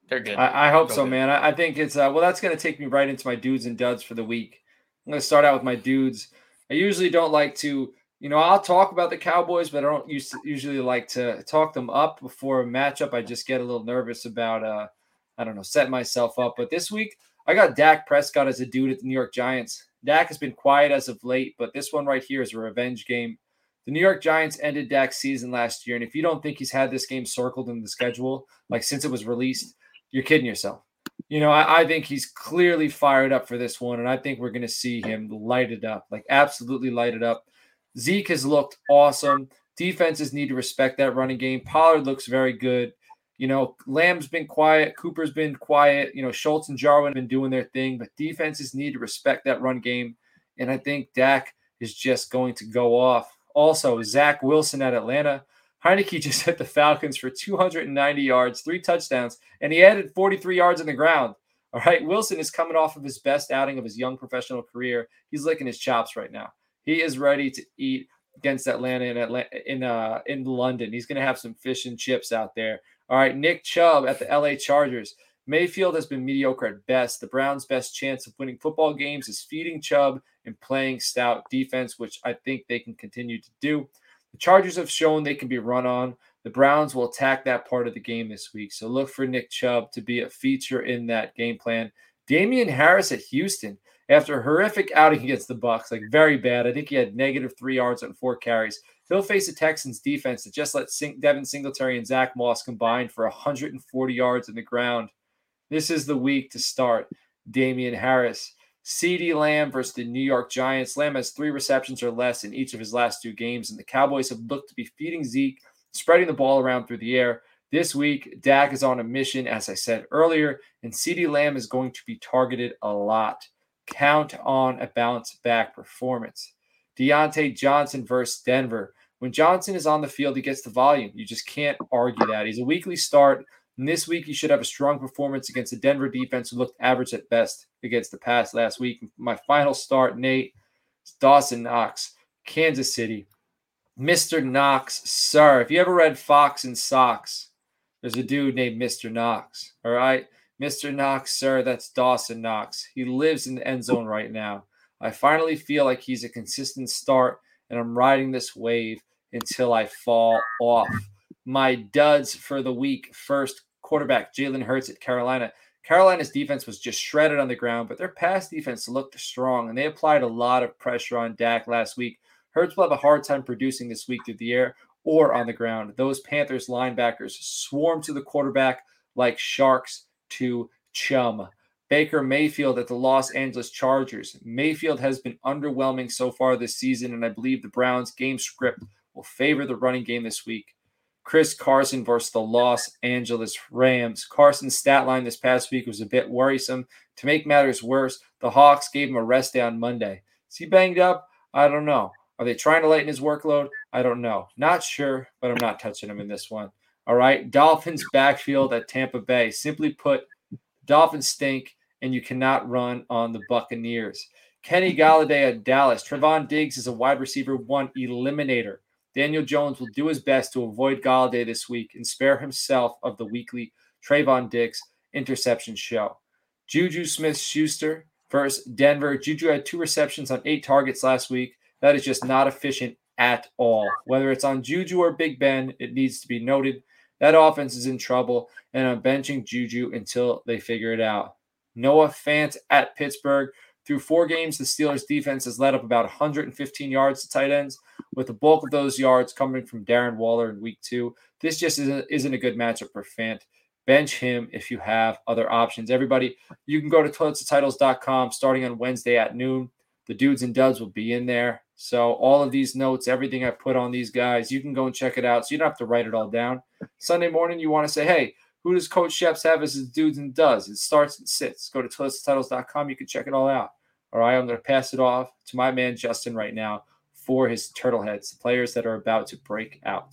S2: They're good.
S1: I, I hope
S2: Real
S1: so,
S2: good.
S1: man. I, I think it's uh, well. That's going to take me right into my dudes and duds for the week. I'm going to start out with my dudes. I usually don't like to, you know, I'll talk about the Cowboys, but I don't used to, usually like to talk them up before a matchup. I just get a little nervous about, uh, I don't know, setting myself up. But this week, I got Dak Prescott as a dude at the New York Giants. Dak has been quiet as of late, but this one right here is a revenge game. The New York Giants ended Dak's season last year, and if you don't think he's had this game circled in the schedule, like since it was released, you're kidding yourself. You know, I, I think he's clearly fired up for this one, and I think we're going to see him light it up, like absolutely light it up. Zeke has looked awesome. Defenses need to respect that running game. Pollard looks very good. You know, Lamb's been quiet. Cooper's been quiet. You know, Schultz and Jarwin have been doing their thing, but defenses need to respect that run game, and I think Dak is just going to go off. Also, Zach Wilson at Atlanta. Heineke just hit the Falcons for two hundred ninety yards, three touchdowns, and he added forty-three yards on the ground. All right, Wilson is coming off of his best outing of his young professional career. He's licking his chops right now. He is ready to eat against Atlanta in Atlanta, in uh in London. He's going to have some fish and chips out there. All right, Nick Chubb at the L A Chargers. Mayfield has been mediocre at best. The Browns' best chance of winning football games is feeding Chubb and playing stout defense, which I think they can continue to do. The Chargers have shown they can be run on. The Browns will attack that part of the game this week. So look for Nick Chubb to be a feature in that game plan. Damian Harris at Houston. After a horrific outing against the Bucs, like very bad. I think he had negative three yards on four carries. He'll face a Texans defense that just let Sing- Devin Singletary and Zach Moss combine for one hundred forty yards on the ground. This is the week to start Damian Harris. CeeDee Lamb versus the New York Giants. Lamb has three receptions or less in each of his last two games, and the Cowboys have looked to be feeding Zeke, spreading the ball around through the air. This week, Dak is on a mission, as I said earlier, and CeeDee Lamb is going to be targeted a lot. Count on a bounce-back performance. Deontay Johnson versus Denver. When Johnson is on the field, he gets the volume. You just can't argue that. He's a weekly start. And this week, he should have a strong performance against the Denver defense, who looked average at best against the pass last week. My final start, Nate, is Dawson Knox, Kansas City. Mister Knox, sir. If you ever read Fox and Socks, there's a dude named Mister Knox, all right? Mister Knox, sir, that's Dawson Knox. He lives in the end zone right now. I finally feel like he's a consistent start, and I'm riding this wave until I fall off. My duds for the week. First, quarterback Jalen Hurts at Carolina. Carolina's defense was just shredded on the ground, but their pass defense looked strong, and they applied a lot of pressure on Dak last week. Hurts will have a hard time producing this week through the air or on the ground. Those Panthers linebackers swarm to the quarterback like sharks to chum. Baker Mayfield at the Los Angeles Chargers. Mayfield has been underwhelming so far this season, and I believe the Browns' game script will favor the running game this week. Chris Carson versus the Los Angeles Rams. Carson's stat line this past week was a bit worrisome. To make matters worse, the Hawks gave him a rest day on Monday. Is he banged up? I don't know. Are they trying to lighten his workload? I don't know. Not sure, but I'm not touching him in this one. All right. Dolphins backfield at Tampa Bay. Simply put, Dolphins stink, and you cannot run on the Buccaneers. Kenny Galladay at Dallas. Trevon Diggs is a wide receiver one eliminator. Daniel Jones will do his best to avoid Galladay this week and spare himself of the weekly Trevon Diggs interception show. Juju Smith-Schuster versus Denver. Juju had two receptions on eight targets last week. That is just not efficient at all. Whether it's on Juju or Big Ben, it needs to be noted. That offense is in trouble, and I'm benching Juju until they figure it out. Noah Fant at Pittsburgh. Through four games, the Steelers' defense has led up about one hundred fifteen yards to tight ends, with the bulk of those yards coming from Darren Waller in week two. This just isn't, isn't a good matchup for Fant. Bench him if you have other options. Everybody, you can go to toilets to titles dot com starting on Wednesday at noon. The dudes and duds will be in there. So all of these notes, everything I've put on these guys, you can go and check it out. So you don't have to write it all down. Sunday morning, you want to say, hey, who does Coach Sheps have as his dudes and does? It starts and sits. Go to toilets to titles dot com. You can check it all out. All right, I'm going to pass it off to my man Justin right now for his Turtleheads, the players that are about to break out.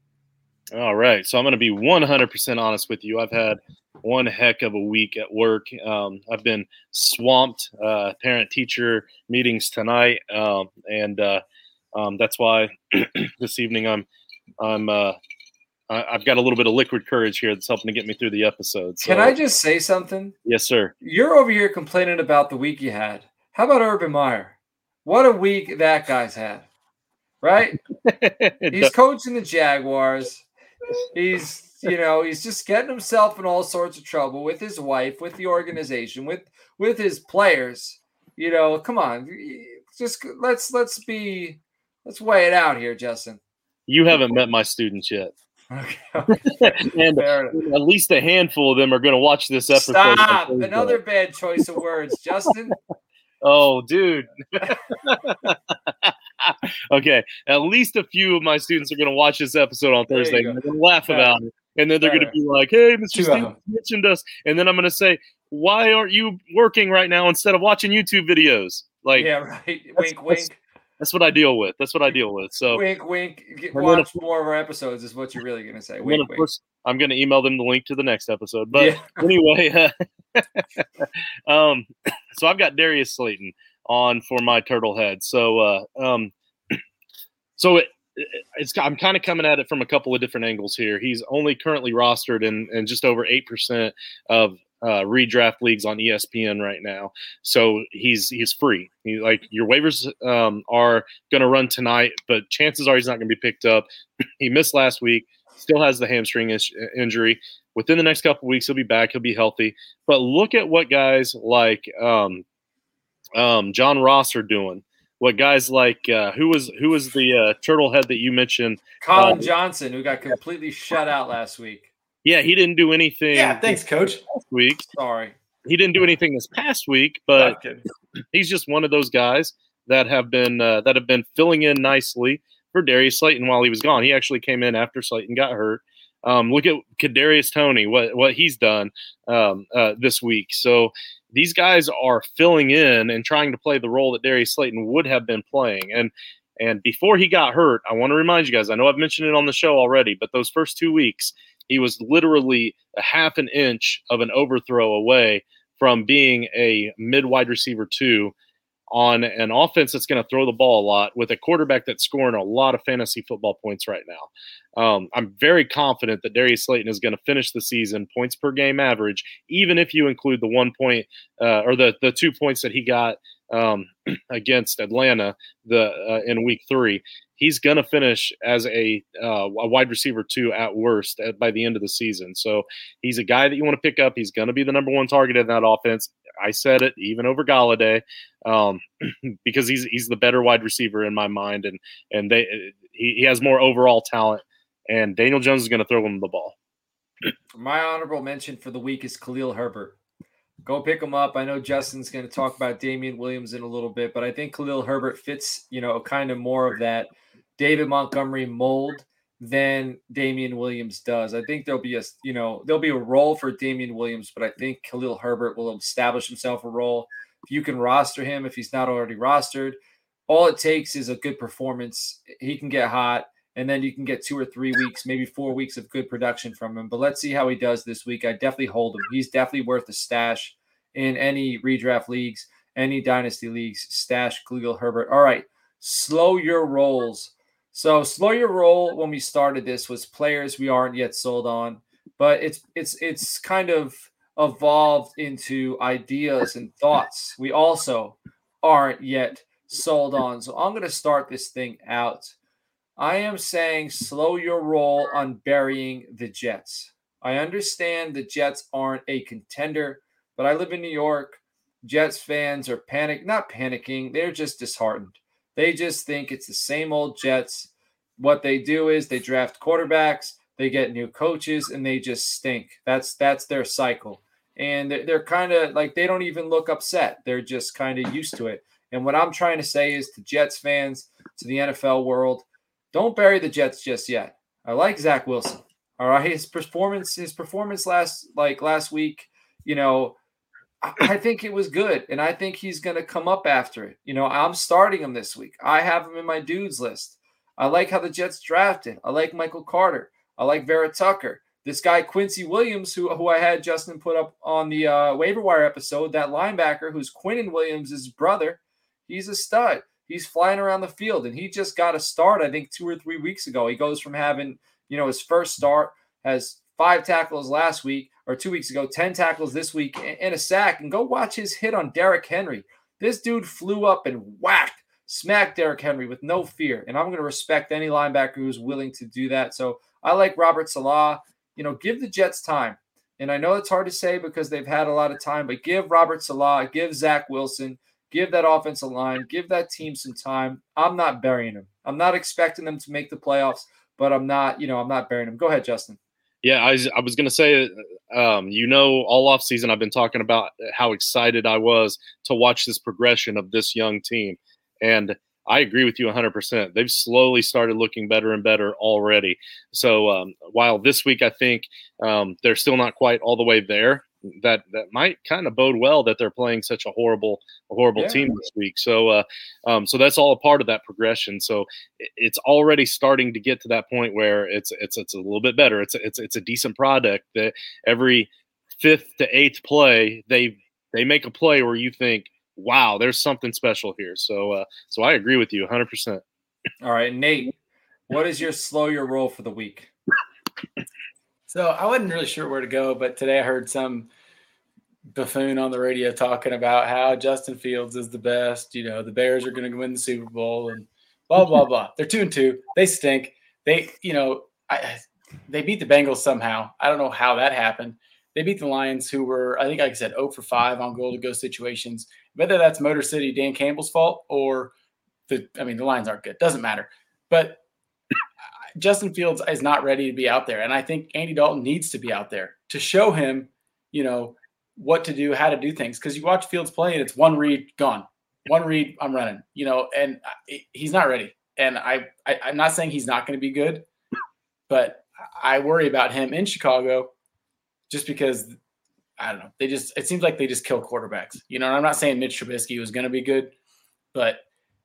S3: All right, so I'm going to be one hundred percent honest with you. I've had one heck of a week at work. Um, I've been swamped, uh, parent-teacher meetings tonight, um, and uh, um, that's why this evening I'm I'm uh, I, I've got a little bit of liquid courage here that's helping to get me through the episode. So.
S1: Can I just say something?
S3: Yes, sir.
S1: You're over here complaining about the week you had. How about Urban Meyer? What a week that guy's had, right? He's coaching the Jaguars. He's, you know, he's just getting himself in all sorts of trouble with his wife, with the organization, with with his players. You know, come on, just let's let's be let's weigh it out here, Justin.
S3: You haven't met my students yet.
S1: Okay.
S3: And at least a handful of them are going to watch this episode.
S1: Stop! Another bad choice of words, Justin.
S3: Oh, dude. Okay, at least a few of my students are going to watch this episode on Thursday. And they're going to laugh Better. about it. And then they're going to be like, hey, Mister Stevens mentioned us. And then I'm going to say, why aren't you working right now instead of watching YouTube videos? Like,
S1: yeah, right. Wink, wink.
S3: That's, that's what I deal with. That's what I deal with. So
S1: wink, wink. Get, watch then, more of our episodes is what you're really going to say. Wink,
S3: of
S1: wink.
S3: Course, I'm going to email them the link to the next episode. But
S1: yeah.
S3: anyway, uh, um, so I've got Darius Slayton on for my turtle head. So, uh, um, so it, it's I'm kind of coming at it from a couple of different angles here. He's only currently rostered in, in just over eight percent of uh, redraft leagues on E S P N right now. So he's he's free. He, like your waivers um, are going to run tonight, but chances are he's not going to be picked up. He missed last week. Still has the hamstring is- injury. Within the next couple of weeks, he'll be back. He'll be healthy. But look at what guys like um, um, John Ross are doing. What guys like uh, who was who was the uh, turtle head that you mentioned?
S1: Colin
S3: uh,
S1: Johnson, who got completely shut out last week.
S3: Yeah, he didn't do anything.
S2: Yeah, thanks, Coach.
S3: Last week,
S1: sorry,
S3: he didn't do anything this past week, but he's just one of those guys that have been uh, that have been filling in nicely for Darius Slayton while he was gone. He actually came in after Slayton got hurt. Um, look at Kadarius Toney, what what he's done um, uh, this week. So these guys are filling in and trying to play the role that Darius Slayton would have been playing. And and before he got hurt, I want to remind you guys, I know I've mentioned it on the show already, but those first two weeks, he was literally a half an inch of an overthrow away from being a mid wide receiver two on an offense that's going to throw the ball a lot with a quarterback that's scoring a lot of fantasy football points right now. Um, I'm very confident that Darius Slayton is going to finish the season points per game average, even if you include the one point uh, or the, the two points that he got um, against Atlanta the uh, in week three. He's going to finish as a, uh, a wide receiver two at worst at, by the end of the season. So he's a guy that you want to pick up. He's going to be the number one target in that offense. I said it even over Galladay um, because he's he's the better wide receiver in my mind, and and they he, he has more overall talent. And Daniel Jones is going to throw him the ball.
S1: My honorable mention for the week is Khalil Herbert. Go pick him up. I know Justin's going to talk about Damian Williams in a little bit, but I think Khalil Herbert fits, you know, kind of more of that David Montgomery mold than Damian Williams does. I think there'll be a, you know, there'll be a role for Damian Williams, but I think Khalil Herbert will establish himself a role. If you can roster him, if he's not already rostered, all it takes is a good performance. He can get hot, and then you can get two or three weeks, maybe four weeks of good production from him. But let's see how he does this week. I definitely hold him. He's definitely worth a stash in any redraft leagues, any dynasty leagues. Stash Khalil Herbert. All right, slow your rolls. So slow your roll when we started this was players we aren't yet sold on, but it's it's it's kind of evolved into ideas and thoughts we also aren't yet sold on. So I'm going to start this thing out. I am saying slow your roll on burying the Jets. I understand the Jets aren't a contender, but I live in New York. Jets fans are panic, not panicking. They're just disheartened. They just think it's the same old Jets. What they do is they draft quarterbacks, they get new coaches, and they just stink. That's that's their cycle. And they're, they're kind of like, they don't even look upset. They're just kind of used to it. And what I'm trying to say is to Jets fans, to the N F L world, don't bury the Jets just yet. I like Zach Wilson. All right. His performance, his performance last like last week, you know, I think it was good, and I think he's going to come up after it. You know, I'm starting him this week. I have him in my dudes list. I like how the Jets drafted. I like Michael Carter. I like Vera Tucker. This guy, Quincy Williams, who, who I had Justin put up on the uh, waiver wire episode, that linebacker who's Quinnen Williams' brother, he's a stud. He's flying around the field, and he just got a start, I think, two or three weeks ago. He goes from having, you know, his first start, has five tackles last week or two weeks ago, ten tackles this week, and a sack. And go watch his hit on Derrick Henry. This dude flew up and whacked, smacked Derrick Henry with no fear. And I'm going to respect any linebacker who's willing to do that. So I like Robert Saleh. You know, give the Jets time. And I know it's hard to say because they've had a lot of time, but give Robert Saleh, give Zach Wilson, give that offensive line, give that team some time. I'm not burying them. I'm not expecting them to make the playoffs, but I'm not, you know, I'm not burying them. Go ahead, Justin.
S3: Yeah, I, I was going to say, um, you know, all offseason I've been talking about how excited I was to watch this progression of this young team. And I agree with you one hundred percent. They've slowly started looking better and better already. So um, while this week I think um, they're still not quite all the way there, that that might kind of bode well that they're playing such a horrible a horrible yeah. team this week. So uh, um, so that's all a part of that progression. So it's already starting to get to that point where it's it's it's a little bit better. It's a, it's it's a decent product that every fifth to eighth play they they make a play where you think, wow, there's something special here. So uh, so I agree with you one hundred percent.
S1: All right, Nate, what is your slow your roll for the week?
S2: So I wasn't really sure where to go, but today I heard some buffoon on the radio talking about how Justin Fields is the best. You know, the Bears are going to win the Super Bowl and blah, blah, blah. They're two and two. They stink. They, you know, I, they beat the Bengals somehow. I don't know how that happened. They beat the Lions, who were, I think, like I said, zero for five on goal-to-go situations. Whether that's Motor City Dan Campbell's fault or the, I mean, the Lions aren't good. Doesn't matter. But Justin Fields is not ready to be out there. And I think Andy Dalton needs to be out there to show him, you know, what to do, how to do things. Because you watch Fields play and it's one read, gone. One read, I'm running, you know, and he's not ready. And I, I I'm not saying he's not going to be good, but I worry about him in Chicago just because, I don't know, they just, it seems like they just kill quarterbacks. You know, and I'm not saying Mitch Trubisky was going to be good, but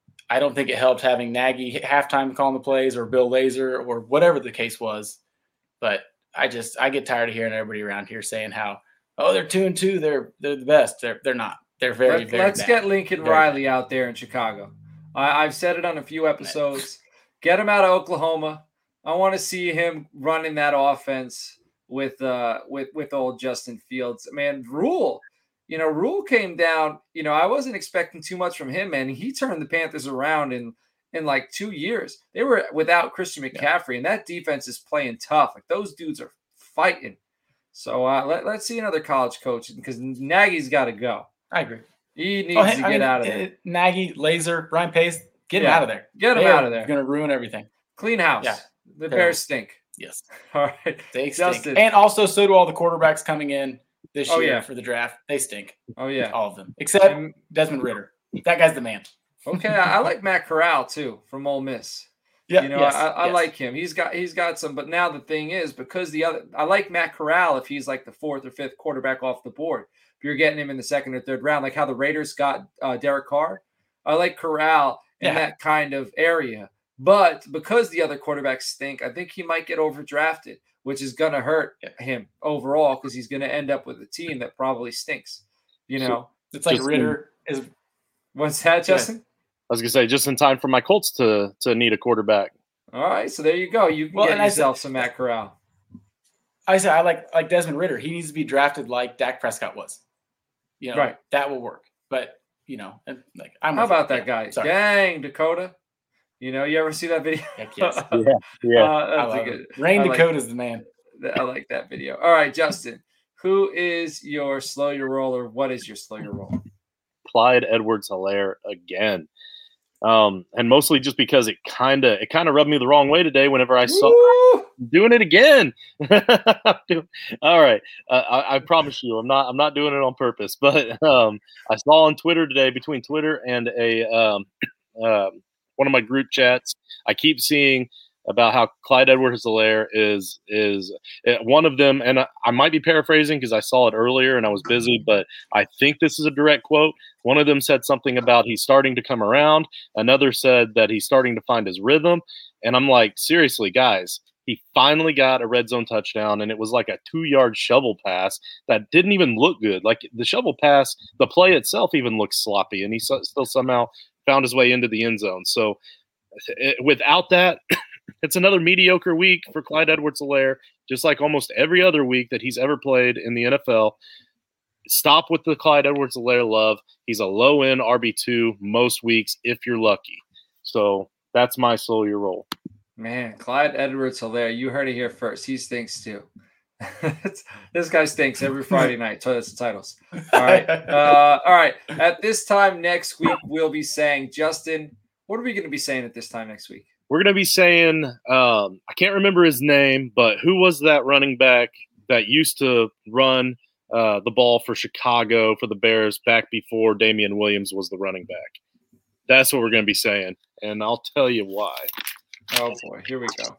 S2: I don't think it helped having Nagy halftime calling the plays or Bill Lazor or whatever the case was. But I just I get tired of hearing everybody around here saying how, oh, they're two and two, they're they're the best. They're they're not. They're very
S1: Let,
S2: very.
S1: Let's
S2: bad.
S1: get Lincoln
S2: very
S1: Riley
S2: bad.
S1: out there in Chicago. I, I've said it on a few episodes. Get him out of Oklahoma. I want to see him running that offense with uh with with old Justin Fields. Man, Rule. You know, Rule came down, you know, I wasn't expecting too much from him, man. He turned the Panthers around in, in like two years. They were without Christian McCaffrey, and that defense is playing tough. Like, those dudes are fighting. So uh, let, let's see another college coach because Nagy's got to go.
S2: I agree.
S1: He needs
S2: oh,
S1: to
S2: I
S1: get
S2: mean,
S1: out of there.
S2: It, Nagy, Lazor, Brian Pace, get
S1: yeah.
S2: him out of there.
S1: Get him
S2: they
S1: out of there.
S2: Going to ruin everything.
S1: Clean house.
S2: Yeah.
S1: The
S2: Terrible.
S1: Bears stink.
S2: Yes.
S1: All right.
S2: They
S1: Justin.
S2: stink. And also, so do all the quarterbacks coming in this
S1: Oh,
S2: year
S1: yeah.
S2: for the draft. They stink.
S1: Oh, yeah.
S2: All of them. Except Desmond Ridder. That guy's the man.
S1: Okay. I, I like Matt Corral, too, from Ole Miss.
S2: Yeah,
S1: you know,
S2: yes,
S1: I, I
S2: yes.
S1: like him. He's got he's got some, but now the thing is, because the other, I like Matt Corral if he's like the fourth or fifth quarterback off the board. If you're getting him in the second or third round, like how the Raiders got uh, Derek Carr, I like Corral in
S2: Yeah.
S1: that kind of area. But because the other quarterbacks stink, I think he might get overdrafted, which is going to hurt
S2: Yeah.
S1: him overall because he's going to end up with a team that probably stinks. You know,
S2: It's like
S3: Just-
S2: Ridder is.
S1: what's that,
S2: Go ahead.
S1: Justin?
S3: I was gonna say just in time for my Colts to to need a quarterback.
S1: All right, so there you go. You can
S2: Well,
S1: get
S2: and I said-
S1: yourself some Matt Corral.
S2: I say I like like Desmond Ridder. He needs to be drafted like Dak Prescott was. You know,
S1: Right.
S2: that will work. But you know, and like I'm.
S1: How
S2: with you.
S1: about that
S2: Yeah,
S1: guy?
S2: Sorry.
S1: Dang, Dakota. You know, you ever see that video?
S2: Heck yes.
S3: Yeah,
S1: Uh,
S2: I
S1: that's a
S2: love
S1: good.
S2: it. Rain
S1: I like-
S2: Dakota's the man.
S1: I like that video. All right, Justin, who is your slow your roll, or what is your slow your roll?
S3: Clyde Edwards-Helaire again, um, and mostly just because it kind of it kind of rubbed me the wrong way today. Whenever I saw
S1: Woo!
S3: doing it again. All right, uh, I, I promise you, I'm not I'm not doing it on purpose. But um, I saw on Twitter today, between Twitter and a um, uh, one of my group chats, I keep seeing about how Clyde Edwards-Helaire is is uh, one of them, and I, I might be paraphrasing because I saw it earlier and I was busy, but I think this is a direct quote. One of them said something about he's starting to come around. Another said that he's starting to find his rhythm, and I'm like, seriously, guys. He finally got a red zone touchdown, and it was like a two-yard shovel pass that didn't even look good. Like the shovel pass, the play itself even looked sloppy, and he so, still somehow found his way into the end zone. So it, without that, it's another mediocre week for Clyde Edwards-Helaire, just like almost every other week that he's ever played in the N F L. Stop with the Clyde Edwards-Helaire love. He's a low-end R B two most weeks if you're lucky. So that's my slow your roll.
S1: Man, Clyde Edwards-Helaire, you heard it here first. He stinks too. This guy stinks every Friday night. Toilets and titles. All right. Uh, all right. At this time next week, we'll be saying, Justin, what are we going to be saying at this time next week?
S3: We're going to be saying, um, I can't remember his name, but who was that running back that used to run uh, the ball for Chicago for the Bears back before Damian Williams was the running back? That's what we're going to be saying, and I'll tell you why.
S1: Oh, boy. Here we go.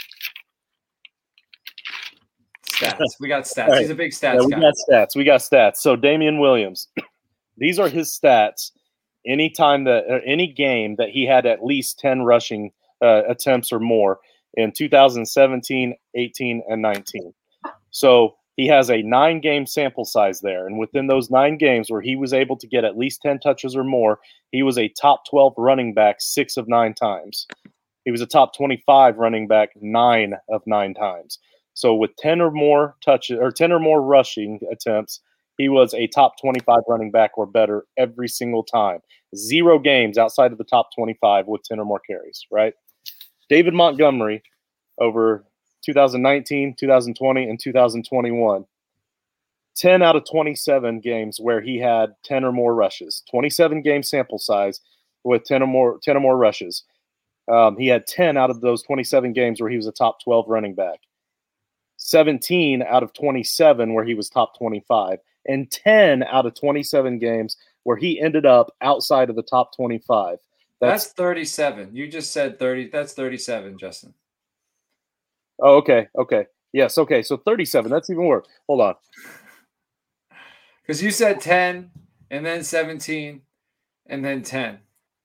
S1: Stats. We got stats. Right. He's a big stats
S3: yeah, we
S1: guy.
S3: got stats. We got stats. So Damian Williams, these are his stats. Anytime that or any game that he had at least ten rushing uh, attempts or more in two thousand seventeen, eighteen, and nineteen. So he has a nine-game sample size there, and within those nine games where he was able to get at least ten touches or more, he was a top twelve running back six of nine times. He was a top twenty-five running back nine of nine times. So with ten or more touches or ten or more rushing attempts, he was a top twenty-five running back or better every single time. Zero games outside of the top twenty-five with ten or more carries, right? David Montgomery over two thousand nineteen, two thousand twenty, and two thousand twenty-one. ten out of twenty-seven games where he had ten or more rushes. twenty-seven game sample size with ten or more ten or more rushes. Um, he had ten out of those twenty-seven games where he was a top twelve running back. seventeen out of twenty-seven where he was top twenty-five. And ten out of twenty-seven games where he ended up outside of the top twenty-five.
S1: That's, that's thirty-seven. You just said thirty. That's thirty-seven, Justin.
S3: Oh, okay. Okay. Yes. Okay. So thirty-seven. That's even worse. Hold on.
S1: Because you said ten and then seventeen and then ten.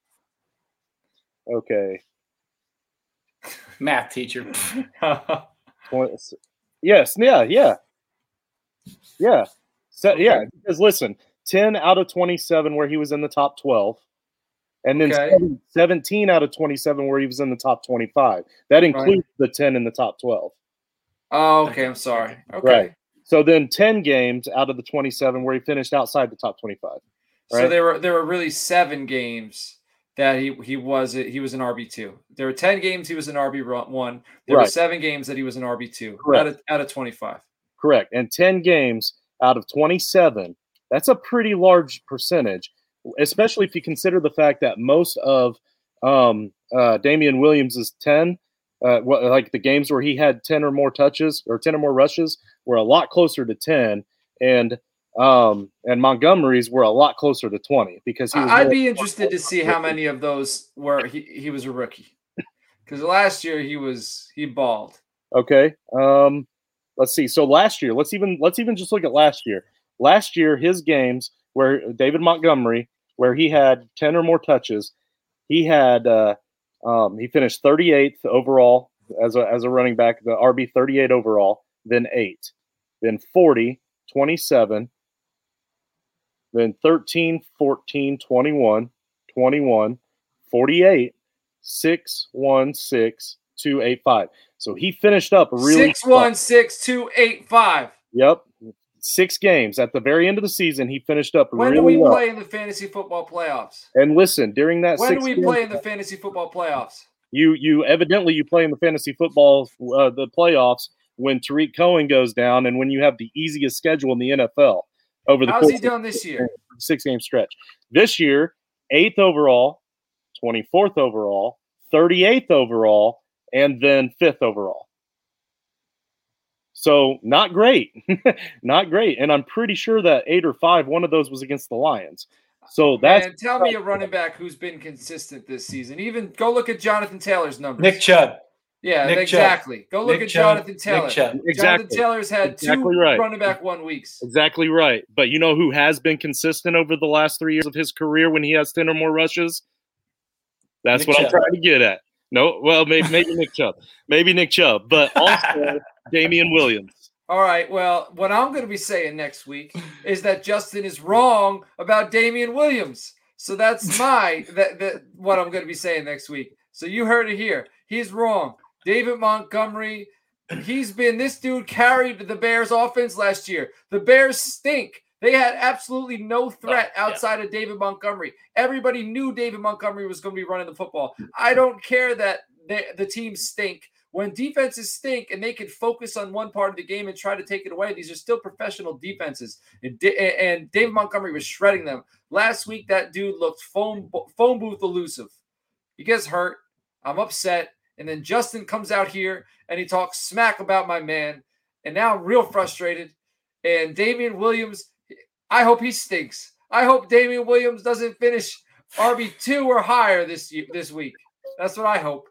S3: Okay.
S2: Math teacher.
S3: Yes. Yeah. Yeah. Yeah. So, okay. Yeah. Because listen, ten out of twenty-seven where he was in the top twelve. And then okay. seventeen out of twenty-seven where he was in the top twenty-five. That includes right. the ten in the top twelve.
S1: Oh, okay. I'm sorry. Okay.
S3: Right. So then ten games out of the twenty-seven where he finished outside the top twenty-five. Right?
S1: So there were there were really seven games that he he was he was an R B two. There were ten games he was an R B one. There right. were seven games that he was an R B two out of out of twenty-five.
S3: Correct. And ten games out of twenty-seven. That's a pretty large percentage, especially if you consider the fact that most of um, uh, Damian Williams' ten, uh, what, like the games where he had ten or more touches or ten or more rushes were a lot closer to ten, and um, and Montgomery's were a lot closer to twenty because he was
S1: I'd be interested to see how many of those were he, he was a rookie, because last year he was he balled.
S3: Okay, um, let's see. So last year, let's even let's even just look at last year. Last year, his games where David Montgomery, where he had ten or more touches, he had uh, um, he finished thirty-eighth overall as a as a running back, the R B thirty-eight overall, then eight, then forty, twenty-seven, then thirteen, fourteen, twenty-one, twenty-one, forty-eight, six, one, six, two, eight, five. So he finished up really
S1: six, one, six, two, eight, five.
S3: Yep. Six games at the very end of the season, he finished up
S1: when
S3: really well.
S1: When do we
S3: well.
S1: play in the fantasy football playoffs?
S3: And listen, during that
S1: when
S3: six
S1: do we
S3: games,
S1: play in the fantasy football playoffs?
S3: You you evidently you play in the fantasy football uh, the playoffs when Tariq Cohen goes down and when you have the easiest schedule in the N F L over the
S1: How's
S3: course
S1: he done this year?
S3: Six game stretch. This year, eighth overall, twenty-fourth overall, thirty-eighth overall, and then fifth overall. So not great, not great. And I'm pretty sure that eight or five, one of those was against the Lions. So that's
S1: Man, tell me a running back who's been consistent this season. Even go look at Jonathan Taylor's numbers.
S2: Nick Chubb.
S1: Yeah,
S2: Nick
S1: exactly.
S2: Chubb.
S1: Go look
S2: Nick
S1: at
S2: Chubb.
S1: Jonathan Taylor.
S2: Nick Chubb.
S3: Exactly.
S1: Jonathan Taylor's had
S3: exactly
S1: two
S3: right.
S1: running back one weeks.
S3: Exactly right. But you know who has been consistent over the last three years of his career when he has ten or more rushes? That's
S2: Nick
S3: what
S2: Chubb.
S3: I'm trying to get at. No, well, maybe, maybe Nick Chubb. Maybe Nick Chubb. But also Damian Williams.
S1: All right, well, what I'm going to be saying next week is that Justin is wrong about Damian Williams. So that's my that, that what I'm going to be saying next week. So you heard it here. He's wrong. David Montgomery, he's been, this dude carried the Bears offense last year. The Bears stink. They had absolutely no threat oh, outside yeah. of David Montgomery. Everybody knew David Montgomery was going to be running the football. I don't care that they, the teams stink. When defenses stink and they can focus on one part of the game and try to take it away, these are still professional defenses. And, and David Montgomery was shredding them. Last week, that dude looked phone, phone booth elusive. He gets hurt. I'm upset. And then Justin comes out here and he talks smack about my man. And now I'm real frustrated. And Damian Williams, I hope he stinks. I hope Damian Williams doesn't finish R B two or higher this this week. That's what I hope.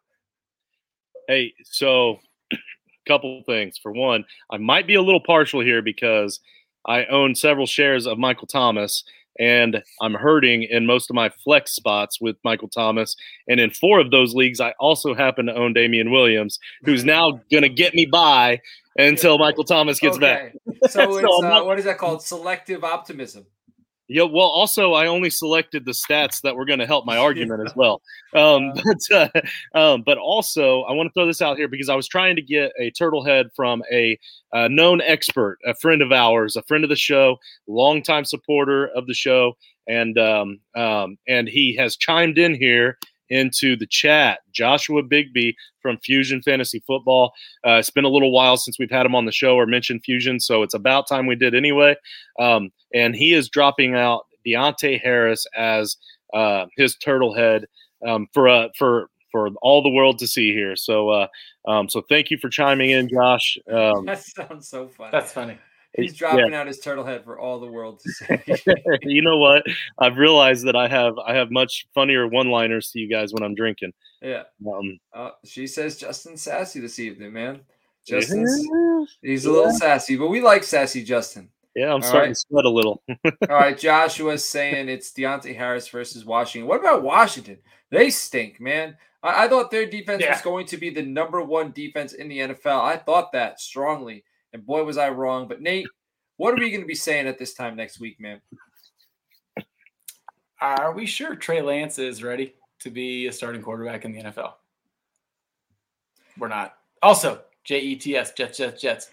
S3: Hey, so a couple things. For one, I might be a little partial here because I own several shares of Michael Thomas, and I'm hurting in most of my flex spots with Michael Thomas. And in four of those leagues, I also happen to own Damian Williams, who's now going to get me by until Michael Thomas gets
S1: okay.
S3: back.
S1: So it's, so uh, what is that called? Selective optimism.
S3: Yeah, well, also, I only selected the stats that were going to help my argument as well. Um, but uh, um, but also, I want to throw this out here because I was trying to get a turtle head from a uh, known expert, a friend of ours, a friend of the show, longtime supporter of the show, and um, um, and he has chimed in here into the chat. Joshua Bigby from Fusion Fantasy Football. Uh, it's been a little while since we've had him on the show or mentioned Fusion, so it's about time we did anyway. Um, and he is dropping out Deontay Harris as uh, his turtle head um, for uh, for for all the world to see here. So uh, um, so thank you for chiming in, Josh. Um,
S1: that sounds so funny.
S2: That's funny.
S1: He's dropping yeah. out his turtle head for all the world to see.
S3: You know what? I've realized that I have I have much funnier one-liners to you guys when I'm drinking.
S1: Yeah.
S3: Um,
S1: uh, she says Justin sassy this evening, man. Justin's
S3: yeah.
S1: he's a little yeah. sassy, but we like sassy Justin.
S3: Yeah, I'm
S1: all
S3: starting
S1: right?
S3: to sweat a little.
S1: All right, Joshua's saying it's Deontay Harris versus Washington. What about Washington? They stink, man. I, I thought their defense yeah. was going to be the number one defense in the N F L. I thought that strongly. And boy, was I wrong. But, Nate, what are we going to be saying at this time next week, man?
S2: Are we sure Trey Lance is ready to be a starting quarterback in the N F L? We're not. Also, J E T S, Jets, Jets, Jets.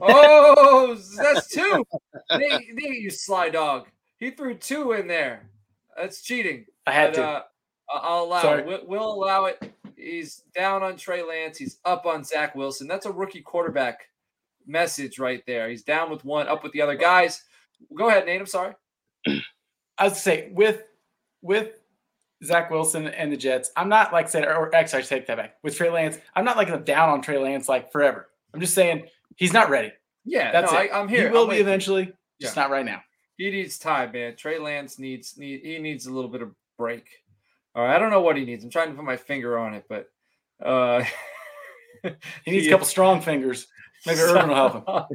S1: Oh, that's two. Nate, Nate, you sly dog. He threw two in there. That's cheating.
S2: I had
S1: but,
S2: to.
S1: Uh, I'll allow
S2: Sorry.
S1: it. We'll, we'll allow it. He's down on Trey Lance. He's up on Zach Wilson. That's a rookie quarterback message right there. He's down with one, up with the other guys. Go ahead, Nate. I'm sorry.
S2: I was say with with Zach Wilson and the Jets, I'm not like said, or actually, I should take that back. With Trey Lance, I'm not like down on Trey Lance like forever. I'm just saying he's not ready.
S1: Yeah,
S2: that's
S1: no,
S2: it.
S1: I, I'm here.
S2: He will
S1: I'm
S2: be eventually, just yeah. not right now.
S1: He needs time, man. Trey Lance needs need he needs a little bit of break. All right, I don't know what he needs. I'm trying to put my finger on it, but uh,
S2: he needs he, a couple strong fingers. Maybe Urban will help him.
S1: Oh,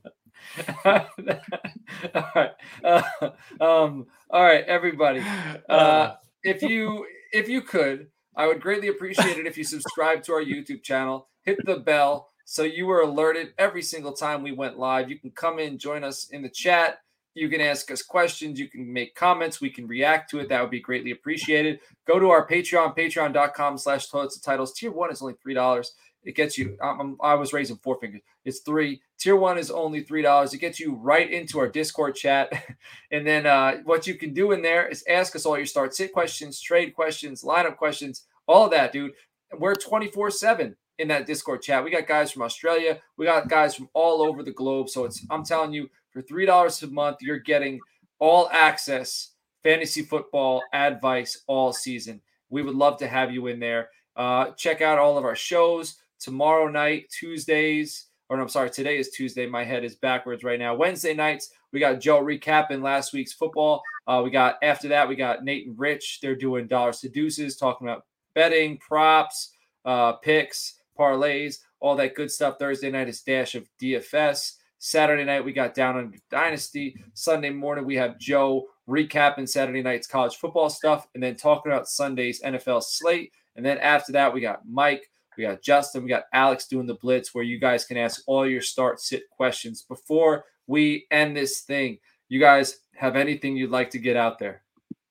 S1: all right, uh, um, all right, everybody. Uh, if you if you could, I would greatly appreciate it if you subscribe to our YouTube channel, hit the bell so you were alerted every single time we went live. You can come in, join us in the chat. You can ask us questions. You can make comments. We can react to it. That would be greatly appreciated. Go to our Patreon, patreon.com slash toilets and titles. Tier one is only three dollars. It gets you, I'm, I was raising four fingers. It's three. Tier one is only three dollars. It gets you right into our Discord chat. And then uh, what you can do in there is ask us all your start sit questions, trade questions, lineup questions, all of that, dude. We're twenty-four seven in that Discord chat. We got guys from Australia. We got guys from all over the globe. So it's, I'm telling you, for three dollars a month, you're getting all access fantasy football advice all season. We would love to have you in there. Uh, check out all of our shows. Tomorrow night, Tuesdays, or no, I'm sorry, today is Tuesday. My head is backwards right now. Wednesday nights, we got Joe recapping last week's football. Uh, we got, after that, we got Nate and Rich. They're doing dollars to deuces, talking about betting, props, uh, picks, parlays, all that good stuff. Thursday night is Dash of D F S. Saturday night, we got Down Under Dynasty. Sunday morning, we have Joe recapping Saturday night's college football stuff and then talking about Sunday's N F L slate. And then after that, we got Mike. We got Justin, we got Alex doing the blitz where you guys can ask all your start sit questions before we end this thing. You guys have anything you'd like to get out there?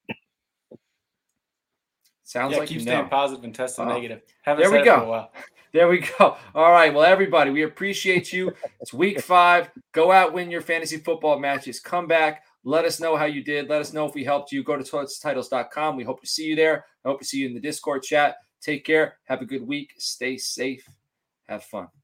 S1: Sounds
S2: yeah,
S1: like
S2: keep
S1: you
S2: staying
S1: know.
S2: positive and testing
S1: oh.
S2: negative. Haven't
S1: there
S2: said
S1: we go.
S2: It for a while.
S1: There we go. All right. Well, everybody, we appreciate you. It's week five. Go out, win your fantasy football matches. Come back. Let us know how you did. Let us know if we helped you. Go to toilets titles dot com. We hope to see you there. I hope to see you in the Discord chat. Take care. Have a good week. Stay safe. Have fun.